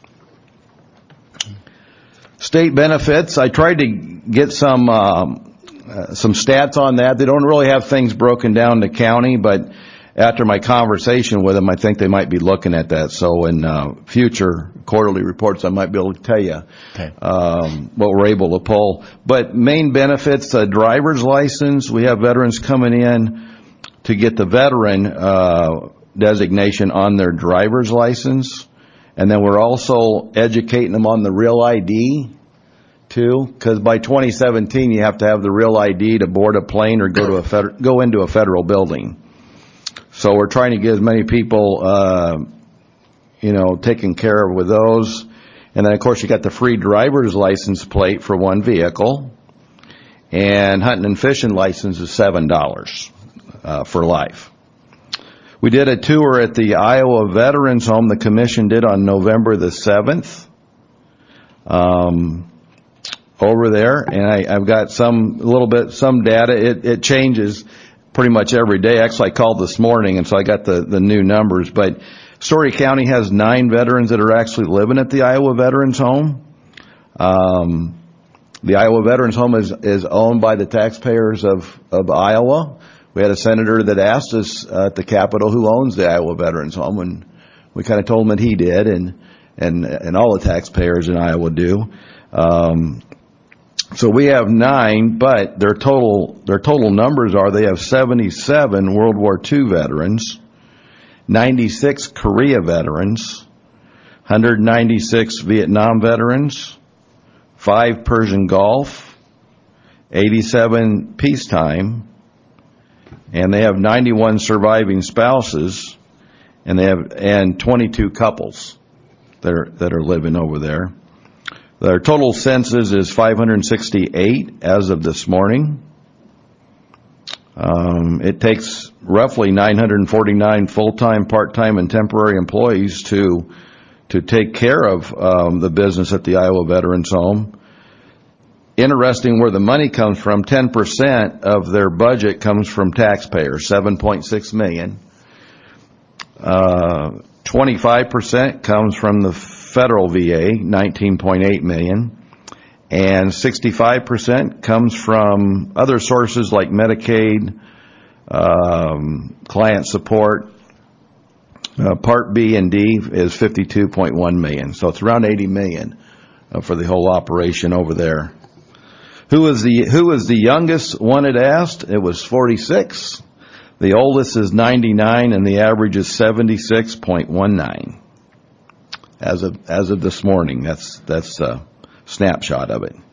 State benefits, I tried to get some um, uh, some stats on that. They don't really have things broken down to county, but after my conversation with them, I think they might be looking at that. So in uh, future quarterly reports, I might be able to tell you okay. um, what we're able to pull. But main benefits, a driver's license. We have veterans coming in to get the veteran uh designation on their driver's license, and then we're also educating them on the real I D too, because by twenty seventeen you have to have the real I D to board a plane or go to a feder- go into a federal building. So we're trying to get as many people, uh, you know, taken care of with those, and then of course you got the free driver's license plate for one vehicle, and hunting and fishing license is seven dollars uh, for life. We did a tour at the Iowa Veterans Home. The commission did on November the seventh um, over there, and I, I've got some a little bit some data. It, it changes pretty much every day. Actually, I called this morning, and so I got the the new numbers. But Story County has nine veterans that are actually living at the Iowa Veterans Home. Um, the Iowa Veterans Home is is owned by the taxpayers of of Iowa. we had a senator that asked us uh, at the Capitol who owns the Iowa Veterans Home, and we kind of told him that he did, and and and all the taxpayers in Iowa do. Um, so we have nine, but their total their total numbers are they have seventy-seven World War Two veterans, ninety-six Korea veterans, one hundred ninety-six Vietnam veterans, five Persian Gulf, eighty-seven peacetime, and they have ninety-one surviving spouses, and they have and twenty-two couples that are that are living over there. Their total census is five hundred sixty-eight as of this morning. Um, it takes roughly nine hundred forty-nine full-time, part-time, and temporary employees to to take care of um, the business at the Iowa Veterans Home. Interesting where the money comes from, ten percent of their budget comes from taxpayers, seven point six million dollars. Uh, twenty-five percent comes from the federal V A, nineteen point eight million dollars. And sixty-five percent comes from other sources like Medicaid, um, client support. Uh, Part B and D is fifty-two point one million dollars. So it's around eighty million dollars uh, for the whole operation over there. Who was the who was the youngest one it asked? It was forty-six. The oldest is ninety-nine, and the average is seventy-six point one nine. As of as of this morning, that's that's a snapshot of it.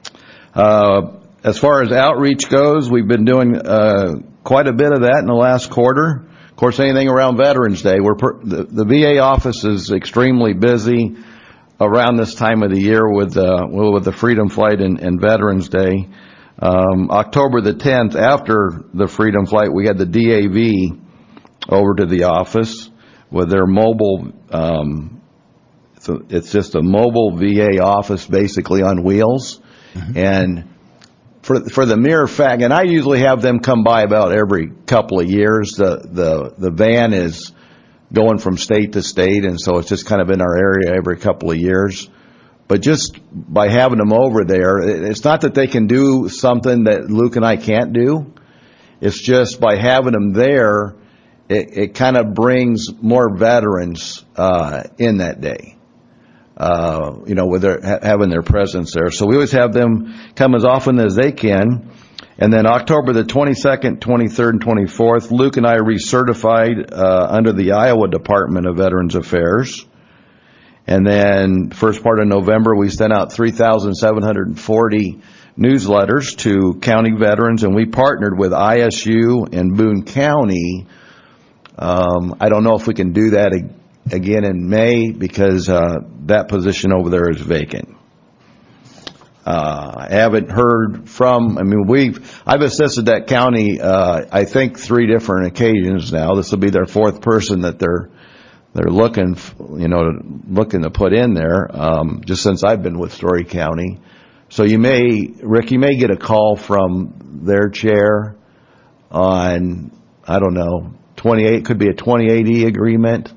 Uh, as far as outreach goes, we've been doing uh, quite a bit of that in the last quarter. Of course, anything around Veterans Day, we're per, the, the V A office is extremely busy around this time of the year with uh, with the Freedom Flight and, and Veterans Day. Um, October the tenth, after the Freedom Flight, we had the D A V over to the office with their mobile. Um, so it's just a mobile V A office, basically on wheels, mm-hmm. and for for the mere fact, and I usually have them come by about every couple of years. The the the van is going from state to state, and so it's just kind of in our area every couple of years. But just by having them over there, it's not that they can do something that Luke and I can't do. It's just by having them there, it, it kind of brings more veterans uh, in that day. Uh, you know, with their ha- having their presence there. So we always have them come as often as they can. And then October the twenty-second, twenty-third, and twenty-fourth, Luke and I recertified uh, under the Iowa Department of Veterans Affairs. And then first part of November, we sent out three thousand seven hundred forty newsletters to county veterans, and we partnered with I S U in Boone County. Um, I don't know if we can do that ag- again in May because uh, that position over there is vacant. Uh, I haven't heard from, I mean, we've, I've assisted that county, uh, I think three different occasions now. This will be their fourth person that they're, they're looking, you know, looking to put in there, um, just since I've been with Story County. So you may, Rick, you may get a call from their chair on, I don't know, twenty-eight, could be a twenty-eight E agreement.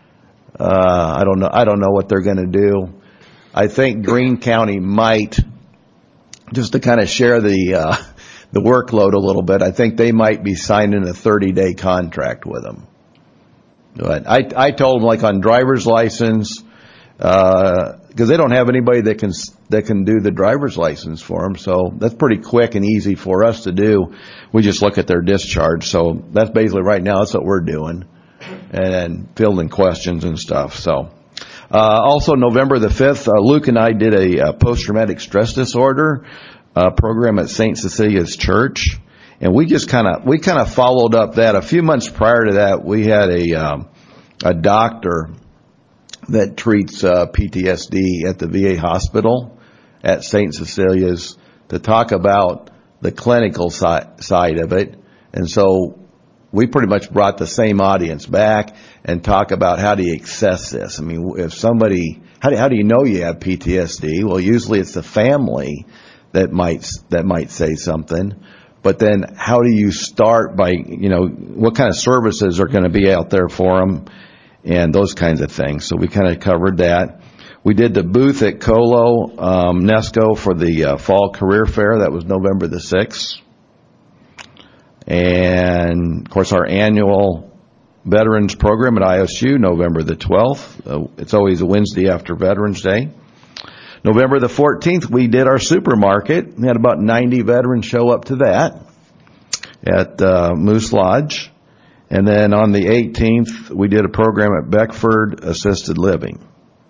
Uh, I don't know, I don't know what they're going to do. I think Greene County might, just to kind of share the uh, the workload a little bit, I think they might be signing a thirty-day contract with them. But I I told them, like on driver's license, because uh, they don't have anybody that can that can do the driver's license for them, so that's pretty quick and easy for us to do. We just look at their discharge, so that's basically right now that's what we're doing, and, and fielding questions and stuff. So. Uh, also, November the fifth, uh, Luke and I did a, uh post-traumatic stress disorder uh, program at Saint Cecilia's Church, and we just kind of we kind of followed up that. A few months prior to that, we had a um, a doctor that treats uh, P T S D at the V A hospital at Saint Cecilia's to talk about the clinical si- side of it, and so we pretty much brought the same audience back and talk about how do you access this. I mean, if somebody, how do, how do you know you have P T S D? Well, usually it's the family that might, that might say something. But then how do you start by, you know, what kind of services are going to be out there for them and those kinds of things. So we kind of covered that. We did the booth at Colo, um, Nesco for the uh, Fall Career Fair. That was November the sixth. And, of course, our annual Veterans Program at I S U, November the twelfth. Uh, it's always a Wednesday after Veterans Day. November the fourteenth, we did our supermarket. We had about ninety veterans show up to that at uh, Moose Lodge. And then on the eighteenth, we did a program at Beckford Assisted Living.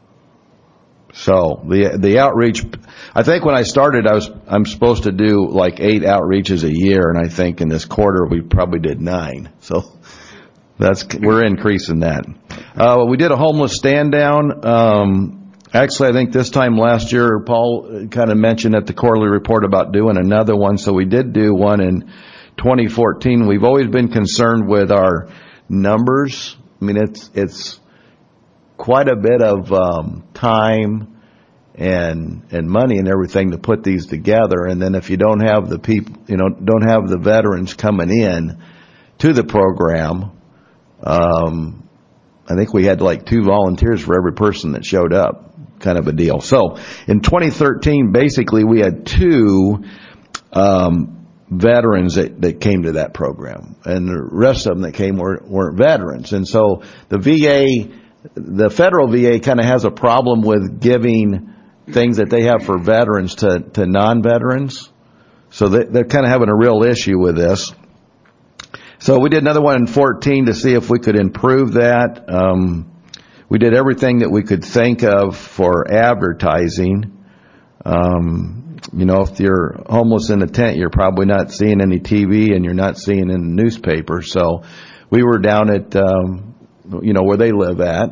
So the the outreach, I think when I started, I was I'm supposed to do like eight outreaches a year, and I think in this quarter we probably did nine. So that's we're increasing that. Uh, we did a homeless stand down. Um, actually, I think this time last year, Paul kind of mentioned at the quarterly report about doing another one. So we did do one in twenty fourteen. We've always been concerned with our numbers. I mean, it's it's. quite a bit of um, time and and money and everything to put these together, and then if you don't have the people, you know, don't have the veterans coming in to the program, um, I think we had like two volunteers for every person that showed up, kind of a deal. So in twenty thirteen, basically we had two um, veterans that, that came to that program, and the rest of them that came were, weren't veterans, and so the V A. The federal V A kind of has a problem with giving things that they have for veterans to, to non-veterans. So they, they're kind of having a real issue with this. So we did another one in fourteen to see if we could improve that. Um, we did everything that we could think of for advertising. Um, you know, if you're homeless in a tent, you're probably not seeing any T V and you're not seeing in the newspaper. So we were down at... Um, you know, where they live at,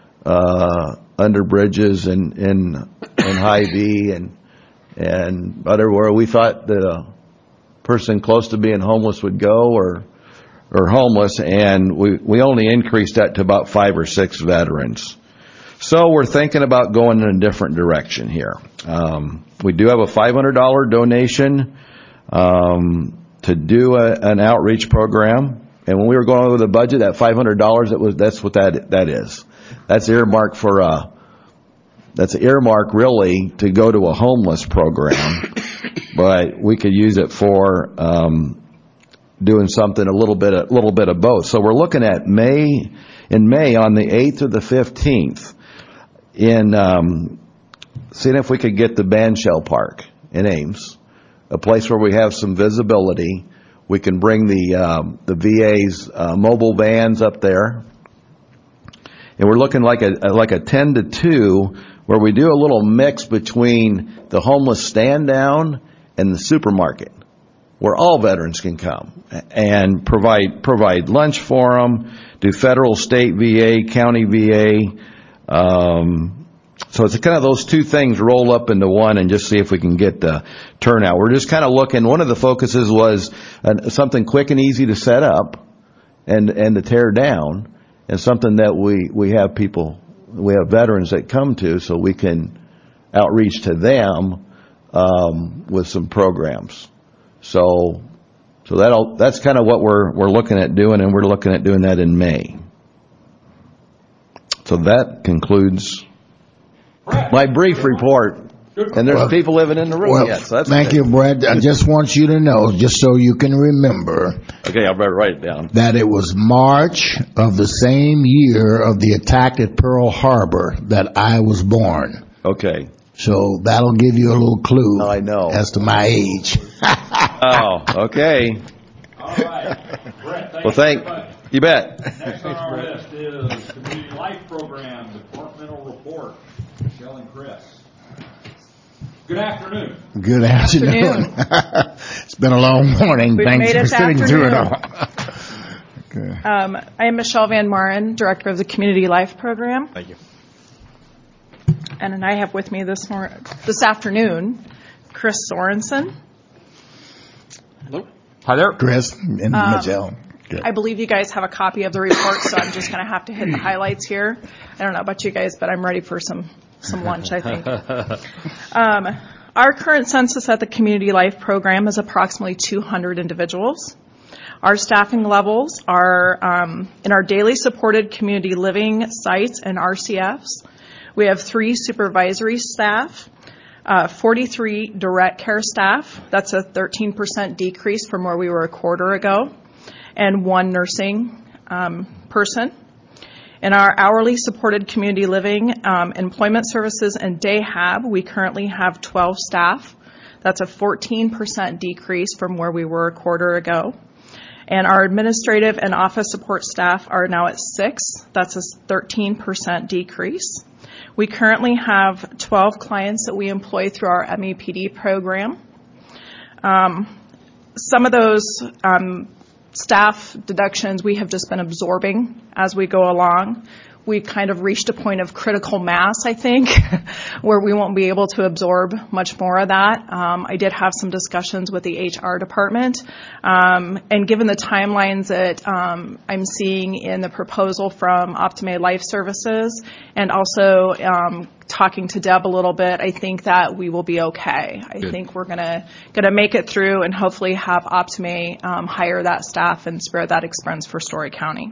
uh, under bridges and in, in Hy-Vee and, and everywhere we thought that a person close to being homeless would go or, or homeless, and we, we only increased that to about five or six veterans. So we're thinking about going in a different direction here. Um, we do have a five hundred dollars donation, um, to do a, an outreach program. And when we were going over the budget, that five hundred dollars, it was, that's what that, that is. That's earmarked for, uh, that's earmarked really to go to a homeless program, but we could use it for, um, doing something a little bit, a little bit of both. So we're looking at May, in May on the eighth or the fifteenth in, um, seeing if we could get the Bandshell Park in Ames, a place where we have some visibility. We can bring the um, the V A's uh, mobile vans up there, and we're looking like a like a ten to two, where we do a little mix between the homeless stand down and the supermarket, where all veterans can come and provide provide lunch for them, do federal, state V A, county V A. Um, So it's kind of those two things roll up into one and just see if we can get the turnout. We're just kind of looking, one of the focuses was uh, something quick and easy to set up and, and to tear down, and something that we, we have people, we have veterans that come to, so we can outreach to them, um, with some programs. So, so that'll, that's kind of what we're, we're looking at doing, and we're looking at doing that in May. So that concludes my brief report, and there's well, people living in the room well, yet. So that's thank okay. you, Brad. I just want you to know, just so you can remember, Okay, I better write it down. that it was March of the same year of the attack at Pearl Harbor that I was born. Okay. So that'll give you a little clue. Oh, I know. As to my age. Oh, okay. All right. Brett, thank Well, thank you very much. you. Bet. Next on our list is Community Life Program Departmental Report. Michelle and Chris. Good afternoon. Good afternoon. It's been a long morning. We've Thanks made for it sitting afternoon. through it all. Okay. Um, I am Michelle Van Maren, Director of the Community Life Program. Thank you. And, and I have with me this mor- this afternoon, Chris Sorensen. Hello. Hi there. Chris and Michelle. Good. I believe you guys have a copy of the report, so I'm just going to have to hit the highlights here. I don't know about you guys, but I'm ready for some, some lunch, I think. Um, our current census at the Community Life Program is approximately two hundred individuals. Our staffing levels are um, in our daily supported community living sites and R C Fs. We have three supervisory staff, Uh, forty-three direct care staff, that's a thirteen percent decrease from where we were a quarter ago, and one nursing um, person. In our hourly supported community living, um, employment services, and day hab, we currently have twelve staff. That's a fourteen percent decrease from where we were a quarter ago. And our administrative and office support staff are now at six. That's a thirteen percent decrease. We currently have twelve clients that we employ through our M E P D program. Um, some of those um, staff deductions we have just been absorbing as we go along. We kind of reached a point of critical mass, I think, where we won't be able to absorb much more of that. Um, I did have some discussions with the H R department, um, and given the timelines that um, I'm seeing in the proposal from Optime Life Services, and also um, talking to Deb a little bit, I think that we will be okay. I Good. think we're gonna gonna make it through, and hopefully have Optime um, hire that staff and spare that expense for Story County.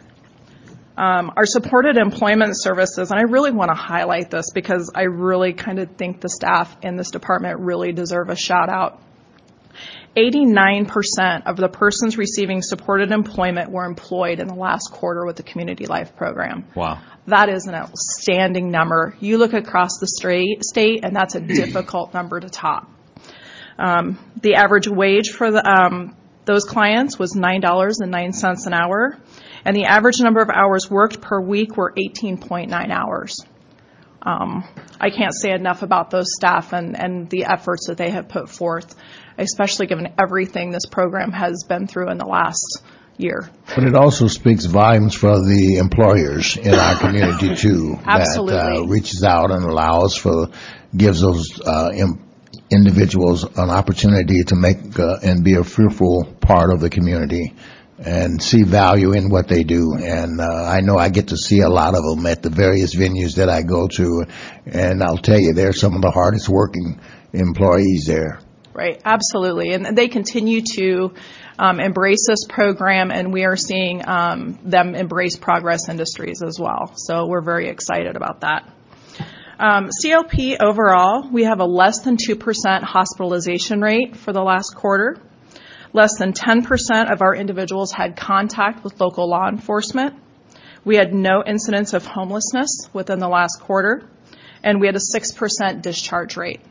Um, our supported employment services, and I really want to highlight this because I really kind of think the staff in this department really deserve a shout out. eighty-nine percent of the persons receiving supported employment were employed in the last quarter with the Community Life Program. Wow. That is an outstanding number. You look across the state, state and that's a difficult number to top. Um, the average wage for the, um, those clients was nine dollars and nine cents an hour. And the average number of hours worked per week were eighteen point nine hours. Um, I can't say enough about those staff and, and the efforts that they have put forth, especially given everything this program has been through in the last year. But it also speaks volumes for the employers in our community too. Absolutely. That uh, reaches out and allows for, gives those uh, im- individuals an opportunity to make uh, and be a fruitful part of the community and see value in what they do. And uh, I know I get to see a lot of them at the various venues that I go to, and I'll tell you, they're some of the hardest working employees there. Right, absolutely. And they continue to um, embrace this program, and we are seeing um, them embrace Progress Industries as well. So we're very excited about that. Um, C O P overall, we have a less than two percent hospitalization rate for the last quarter. Less than ten percent of our individuals had contact with local law enforcement. We had no incidents of homelessness within the last quarter, and we had a six percent discharge rate.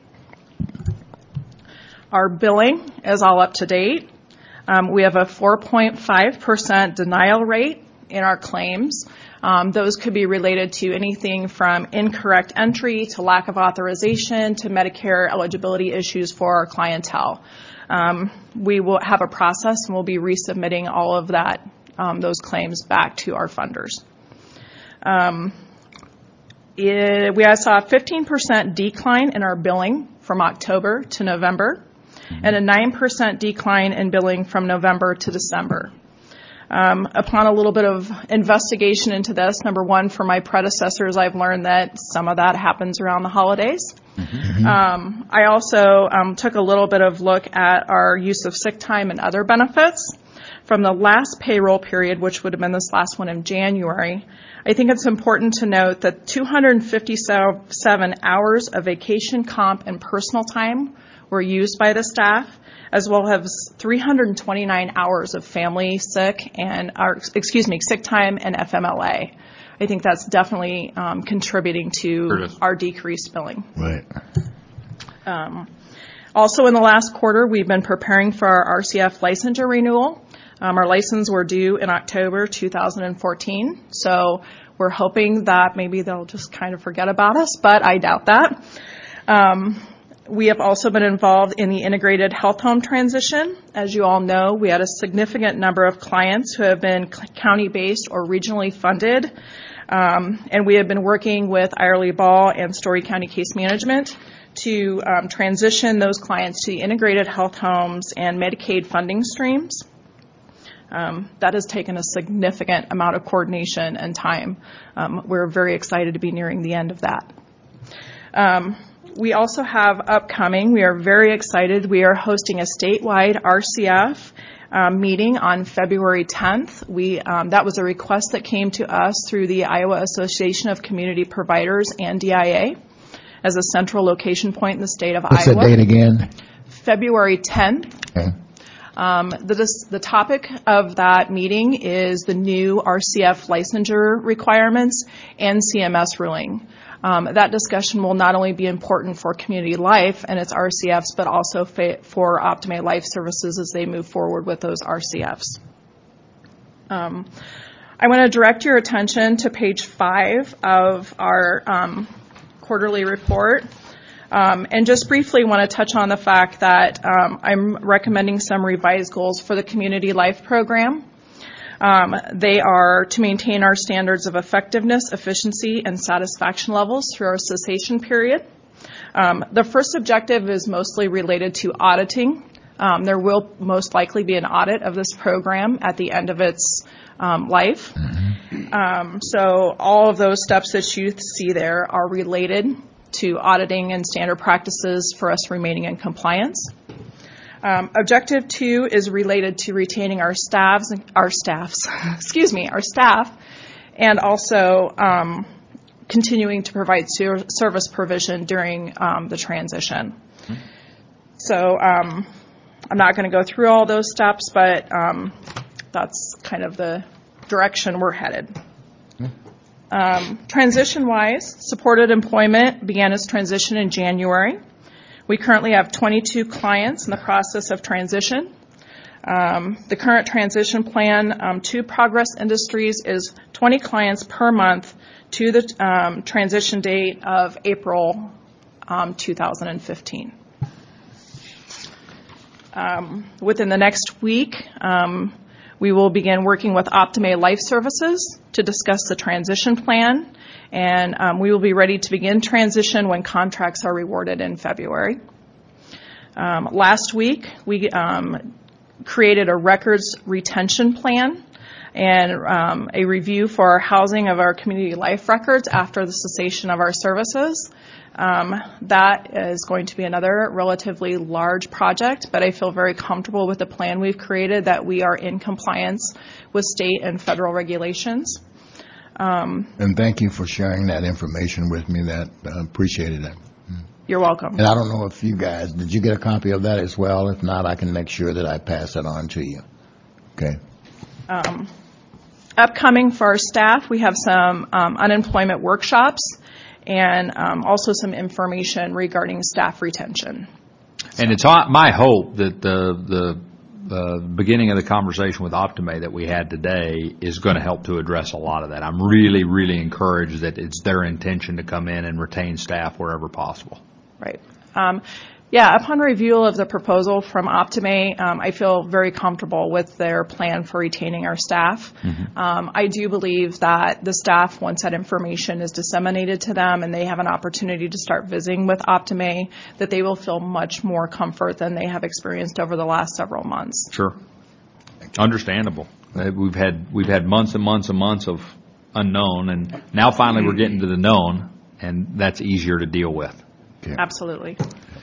Our billing is all up to date. Um, we have a four point five percent denial rate in our claims. Um, those could be related to anything from incorrect entry to lack of authorization to Medicare eligibility issues for our clientele. Um, we will have a process and we'll be resubmitting all of that, um, those claims back to our funders. Um, it, we saw a fifteen percent decline in our billing from October to November, and a nine percent decline in billing from November to December. Um, upon a little bit of investigation into this, number one, for my predecessors, I've learned that some of that happens around the holidays. Mm-hmm. Um, I also um, took a little bit of look at our use of sick time and other benefits from the last payroll period, which would have been this last one in January. I think it's important to note that two hundred fifty-seven hours of vacation comp and personal time were used by the staff, as well as three hundred twenty-nine hours of family sick and, or, excuse me, sick time and F M L A. I think that's definitely um, contributing to our decreased billing. Right. Um, also in the last quarter, we've been preparing for our R C F licensure renewal. Um, our license were due in October two thousand fourteen, so we're hoping that maybe they'll just kind of forget about us, but I doubt that. Um, We have also been involved in the integrated health home transition. As you all know, we had a significant number of clients who have been county-based or regionally funded, um, and we have been working with Irely Ball and Story County Case Management to um, transition those clients to the integrated health homes and Medicaid funding streams. Um, that has taken a significant amount of coordination and time. Um, we're very excited to be nearing the end of that. Um, We also have upcoming, we are very excited, we are hosting a statewide R C F um, meeting on February tenth. We, um, that was a request that came to us through the Iowa Association of Community Providers and D I A. as a central location point in the state of What's Iowa. the date again? February tenth. Okay. Um, the, dis- the topic of that meeting is the new R C F licensure requirements and C M S ruling. Um, that discussion will not only be important for Community Life and its R C Fs, but also fa- for Optimay Life Services as they move forward with those R C Fs. Um, I want to direct your attention to page five of our um, quarterly report. Um, and just briefly want to touch on the fact that um, I'm recommending some revised goals for the Community Life program. Um, they are to maintain our standards of effectiveness, efficiency, and satisfaction levels through our cessation period. Um, the first objective is mostly related to auditing. Um, there will most likely be an audit of this program at the end of its um, life. Um, so all of those steps that you see there are related to auditing and standard practices for us remaining in compliance. Um, objective two is related to retaining our staffs, our staffs, excuse me, our staff, and also um, continuing to provide ser- service provision during um, the transition. Mm-hmm. So um, I'm not going to go through all those steps, but um, that's kind of the direction we're headed. Um, transition-wise, supported employment began its transition in January. We currently have twenty-two clients in the process of transition. Um, the current transition plan um, to Progress Industries is twenty clients per month to the um, transition date of April um, two thousand fifteen. Um, within the next week, um, we will begin working with Optimay Life Services to discuss the transition plan, and um, we will be ready to begin transition when contracts are rewarded in February. Um, last week, we um, created a records retention plan and um, a review for our housing of our community life records after the cessation of our services. Um, that is going to be another relatively large project, but I feel very comfortable with the plan we've created that we are in compliance with state and federal regulations. Um, and thank you for sharing that information with me. That uh, appreciated it. You're welcome. And I don't know if you guys, did you get a copy of that as well? If not, I can make sure that I pass it on to you. Okay. Um, upcoming for our staff, we have some um, unemployment workshops and um, also some information regarding staff retention. So. And it's my hope that the the uh, beginning of the conversation with Optimay that we had today is going to help to address a lot of that. I'm really, really encouraged that it's their intention to come in and retain staff wherever possible. Right. Um, yeah, upon review of the proposal from Optimay, um, I feel very comfortable with their plan for retaining our staff. Mm-hmm. Um, I do believe that the staff, once that information is disseminated to them and they have an opportunity to start visiting with Optimay, that they will feel much more comfort than they have experienced over the last several months. Sure. Understandable. We've had we've had months and months and months of unknown, and now finally we're getting to the known, and that's easier to deal with. Okay. Absolutely.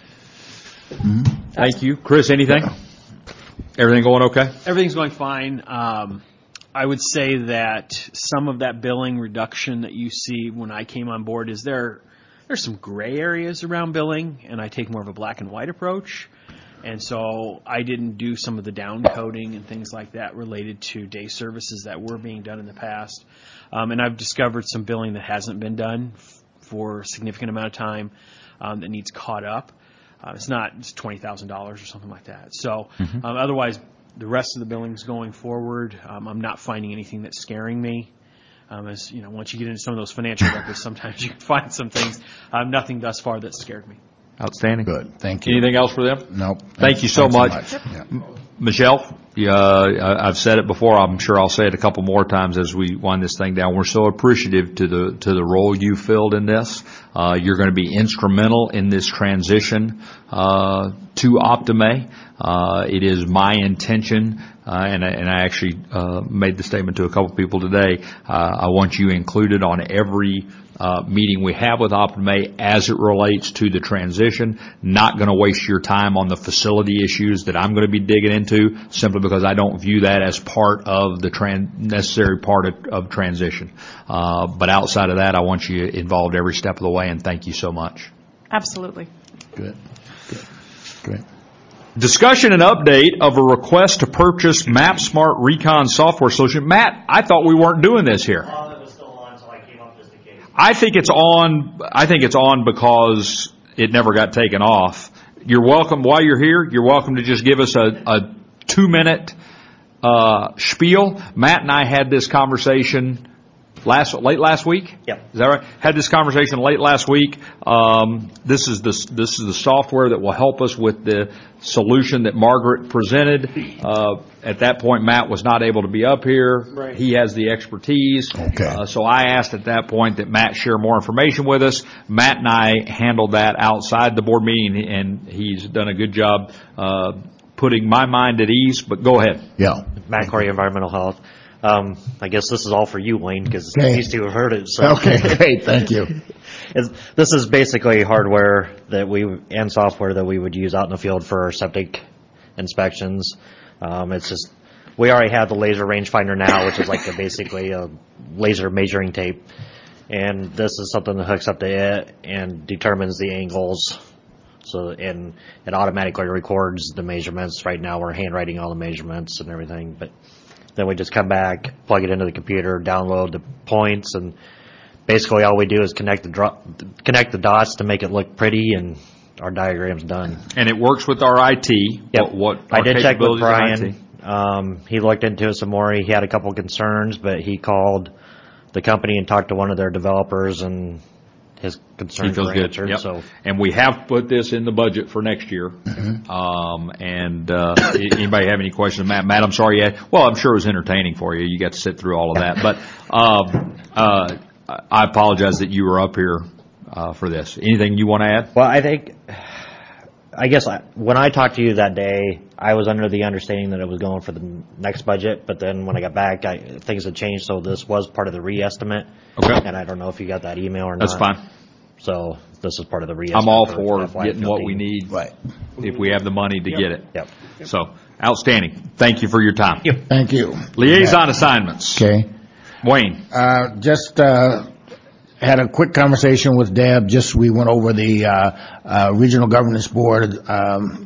Mm-hmm. Thank you. Chris, anything? Everything going okay? Everything's going fine. Um, I would say that some of that billing reduction that you see when I came on board is there there's some gray areas around billing, and I take more of a black and white approach. And so I didn't do some of the down coding and things like that related to day services that were being done in the past. Um, and I've discovered some billing that hasn't been done f- for a significant amount of time um, that needs caught up. Uh, it's not it's twenty thousand dollars or something like that. So mm-hmm. um, otherwise, the rest of the billings going forward, um, I'm not finding anything that's scaring me. Um, as you know, once you get into some of those financial records, sometimes you can find some things. Um, nothing thus far that scared me. Outstanding. Good. Thank you. Anything else for them? Nope. Thank you so much. so much. Yeah. Michelle, uh, I've said it before. I'm sure I'll say it a couple more times as we wind this thing down. We're so appreciative to the to the role you filled in this. Uh, you're going to be instrumental in this transition uh, to Optimay. Uh, it is my intention, uh, and, and I actually uh, made the statement to a couple people today. Uh, I want you included on every Uh, meeting we have with Optimay as it relates to the transition. Not going to waste your time on the facility issues that I'm going to be digging into, simply because I don't view that as part of the tran- necessary part of, of transition. Uh, but outside of that, I want you involved every step of the way, and thank you so much. Absolutely. Good. Good. Great. Discussion and update of a request to purchase MapSmart Recon software solution. Matt, I thought we weren't doing this here. Oh, it was still on, so I came up just in case. I think it's on. I think it's on because it never got taken off. You're welcome while you're here. You're welcome to just give us a, a two minute uh, spiel. Matt and I had this conversation last late last week. Yep. Is that right? Had this conversation late last week. Um, this is the this is the software that will help us with the solution that Margaret presented. Uh, at that point, Matt was not able to be up here. Right. He has the expertise. Okay. Uh, so I asked at that point that Matt share more information with us. Matt and I handled that outside the board meeting, and he's done a good job uh, putting my mind at ease. But go ahead. Yeah. Matt Corey, Environmental Health. Um, I guess this is all for you, Wayne, because Okay. these two have heard it. So. Okay, great. Thank you. It's, this is basically hardware that we and software that we would use out in the field for our septic inspections. Um, it's just we already have the laser rangefinder now, which is like a, basically a laser measuring tape, and this is something that hooks up to it and determines the angles. So and it automatically records the measurements. Right now, we're handwriting all the measurements and everything, but then we just come back, plug it into the computer, download the points, and basically all we do is connect the dro- connect the dots to make it look pretty, and our diagram's done. And it works with our I T. Yep. What, what I our did check with capabilities of I T. Brian. Um, he looked into it some more. He had a couple concerns, but he called the company and talked to one of their developers, and his He concerns feels were good. answered. Yep. So And we have put this in the budget for next year. Mm-hmm. Um, and uh, anybody have any questions? Matt, Matt, I'm sorry. You had, well, I'm sure it was entertaining for you. You got to sit through all of that. But um, uh, I apologize that you were up here uh, for this. Anything you want to add? Well, I think, I guess I, when I talked to you that day, I was under the understanding that it was going for the next budget, but then when I got back, I, things had changed, so this was part of the re-estimate. Okay. And I don't know if you got that email or not. That's fine. So this is part of the re-estimate. I'm all for F Y getting what we fifteen. need Right. if we have the money to get it. Yep. So, outstanding. Thank you for your time. Thank you. Liaison assignments. Okay. Wayne. Uh, just uh, had a quick conversation with Deb. Just we went over the uh, uh, Regional Governance Board um,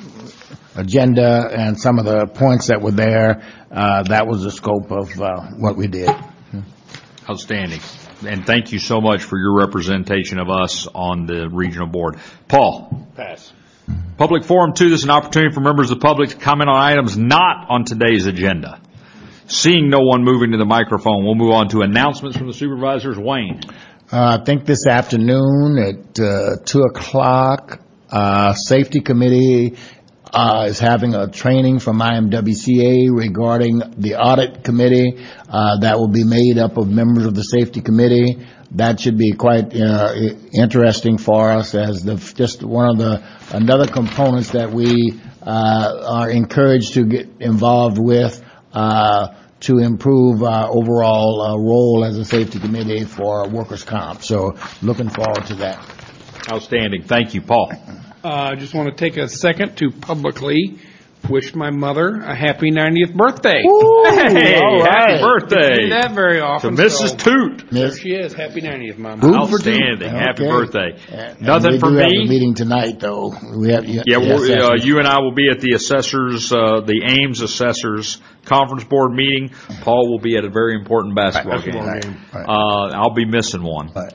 agenda and some of the points that were there. Uh, that was the scope of uh, what we did. Outstanding. And thank you so much for your representation of us on the regional board. Paul. Pass. Public Forum two, this is an opportunity for members of the public to comment on items not on today's agenda. Seeing no one moving to the microphone, we'll move on to announcements from the supervisors. Wayne. Uh, I think this afternoon at uh, two o'clock, uh, Safety Committee uh, is having a training from I M W C A regarding the Audit Committee. Uh, that will be made up of members of the Safety Committee. That should be quite uh, interesting for us as the, just one of the another components that we uh, are encouraged to get involved with uh, to improve our overall uh, role as a safety committee for workers' comp. So looking forward to that. Outstanding. Thank you, Paul. I uh, just want to take a second to publicly wish my mother a happy ninetieth birthday. Ooh, hey, all right. happy birthday. Do that very To often. Missus So, Toot. there she is. Happy ninetieth, Mama. Food for two. Outstanding. Happy Okay. birthday. And Nothing we for do have me. a meeting tonight, though. We have Yeah, yes, we're, uh, yes. you and I will be at the assessors, uh, the Ames Assessors Conference Board meeting. Paul will be at a very important basketball Basketball game. game. Right. Uh, I'll be missing one. Right.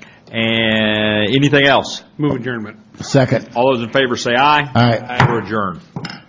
And anything else? Move adjournment. Second. All those in favor say aye. Aye. We're adjourned.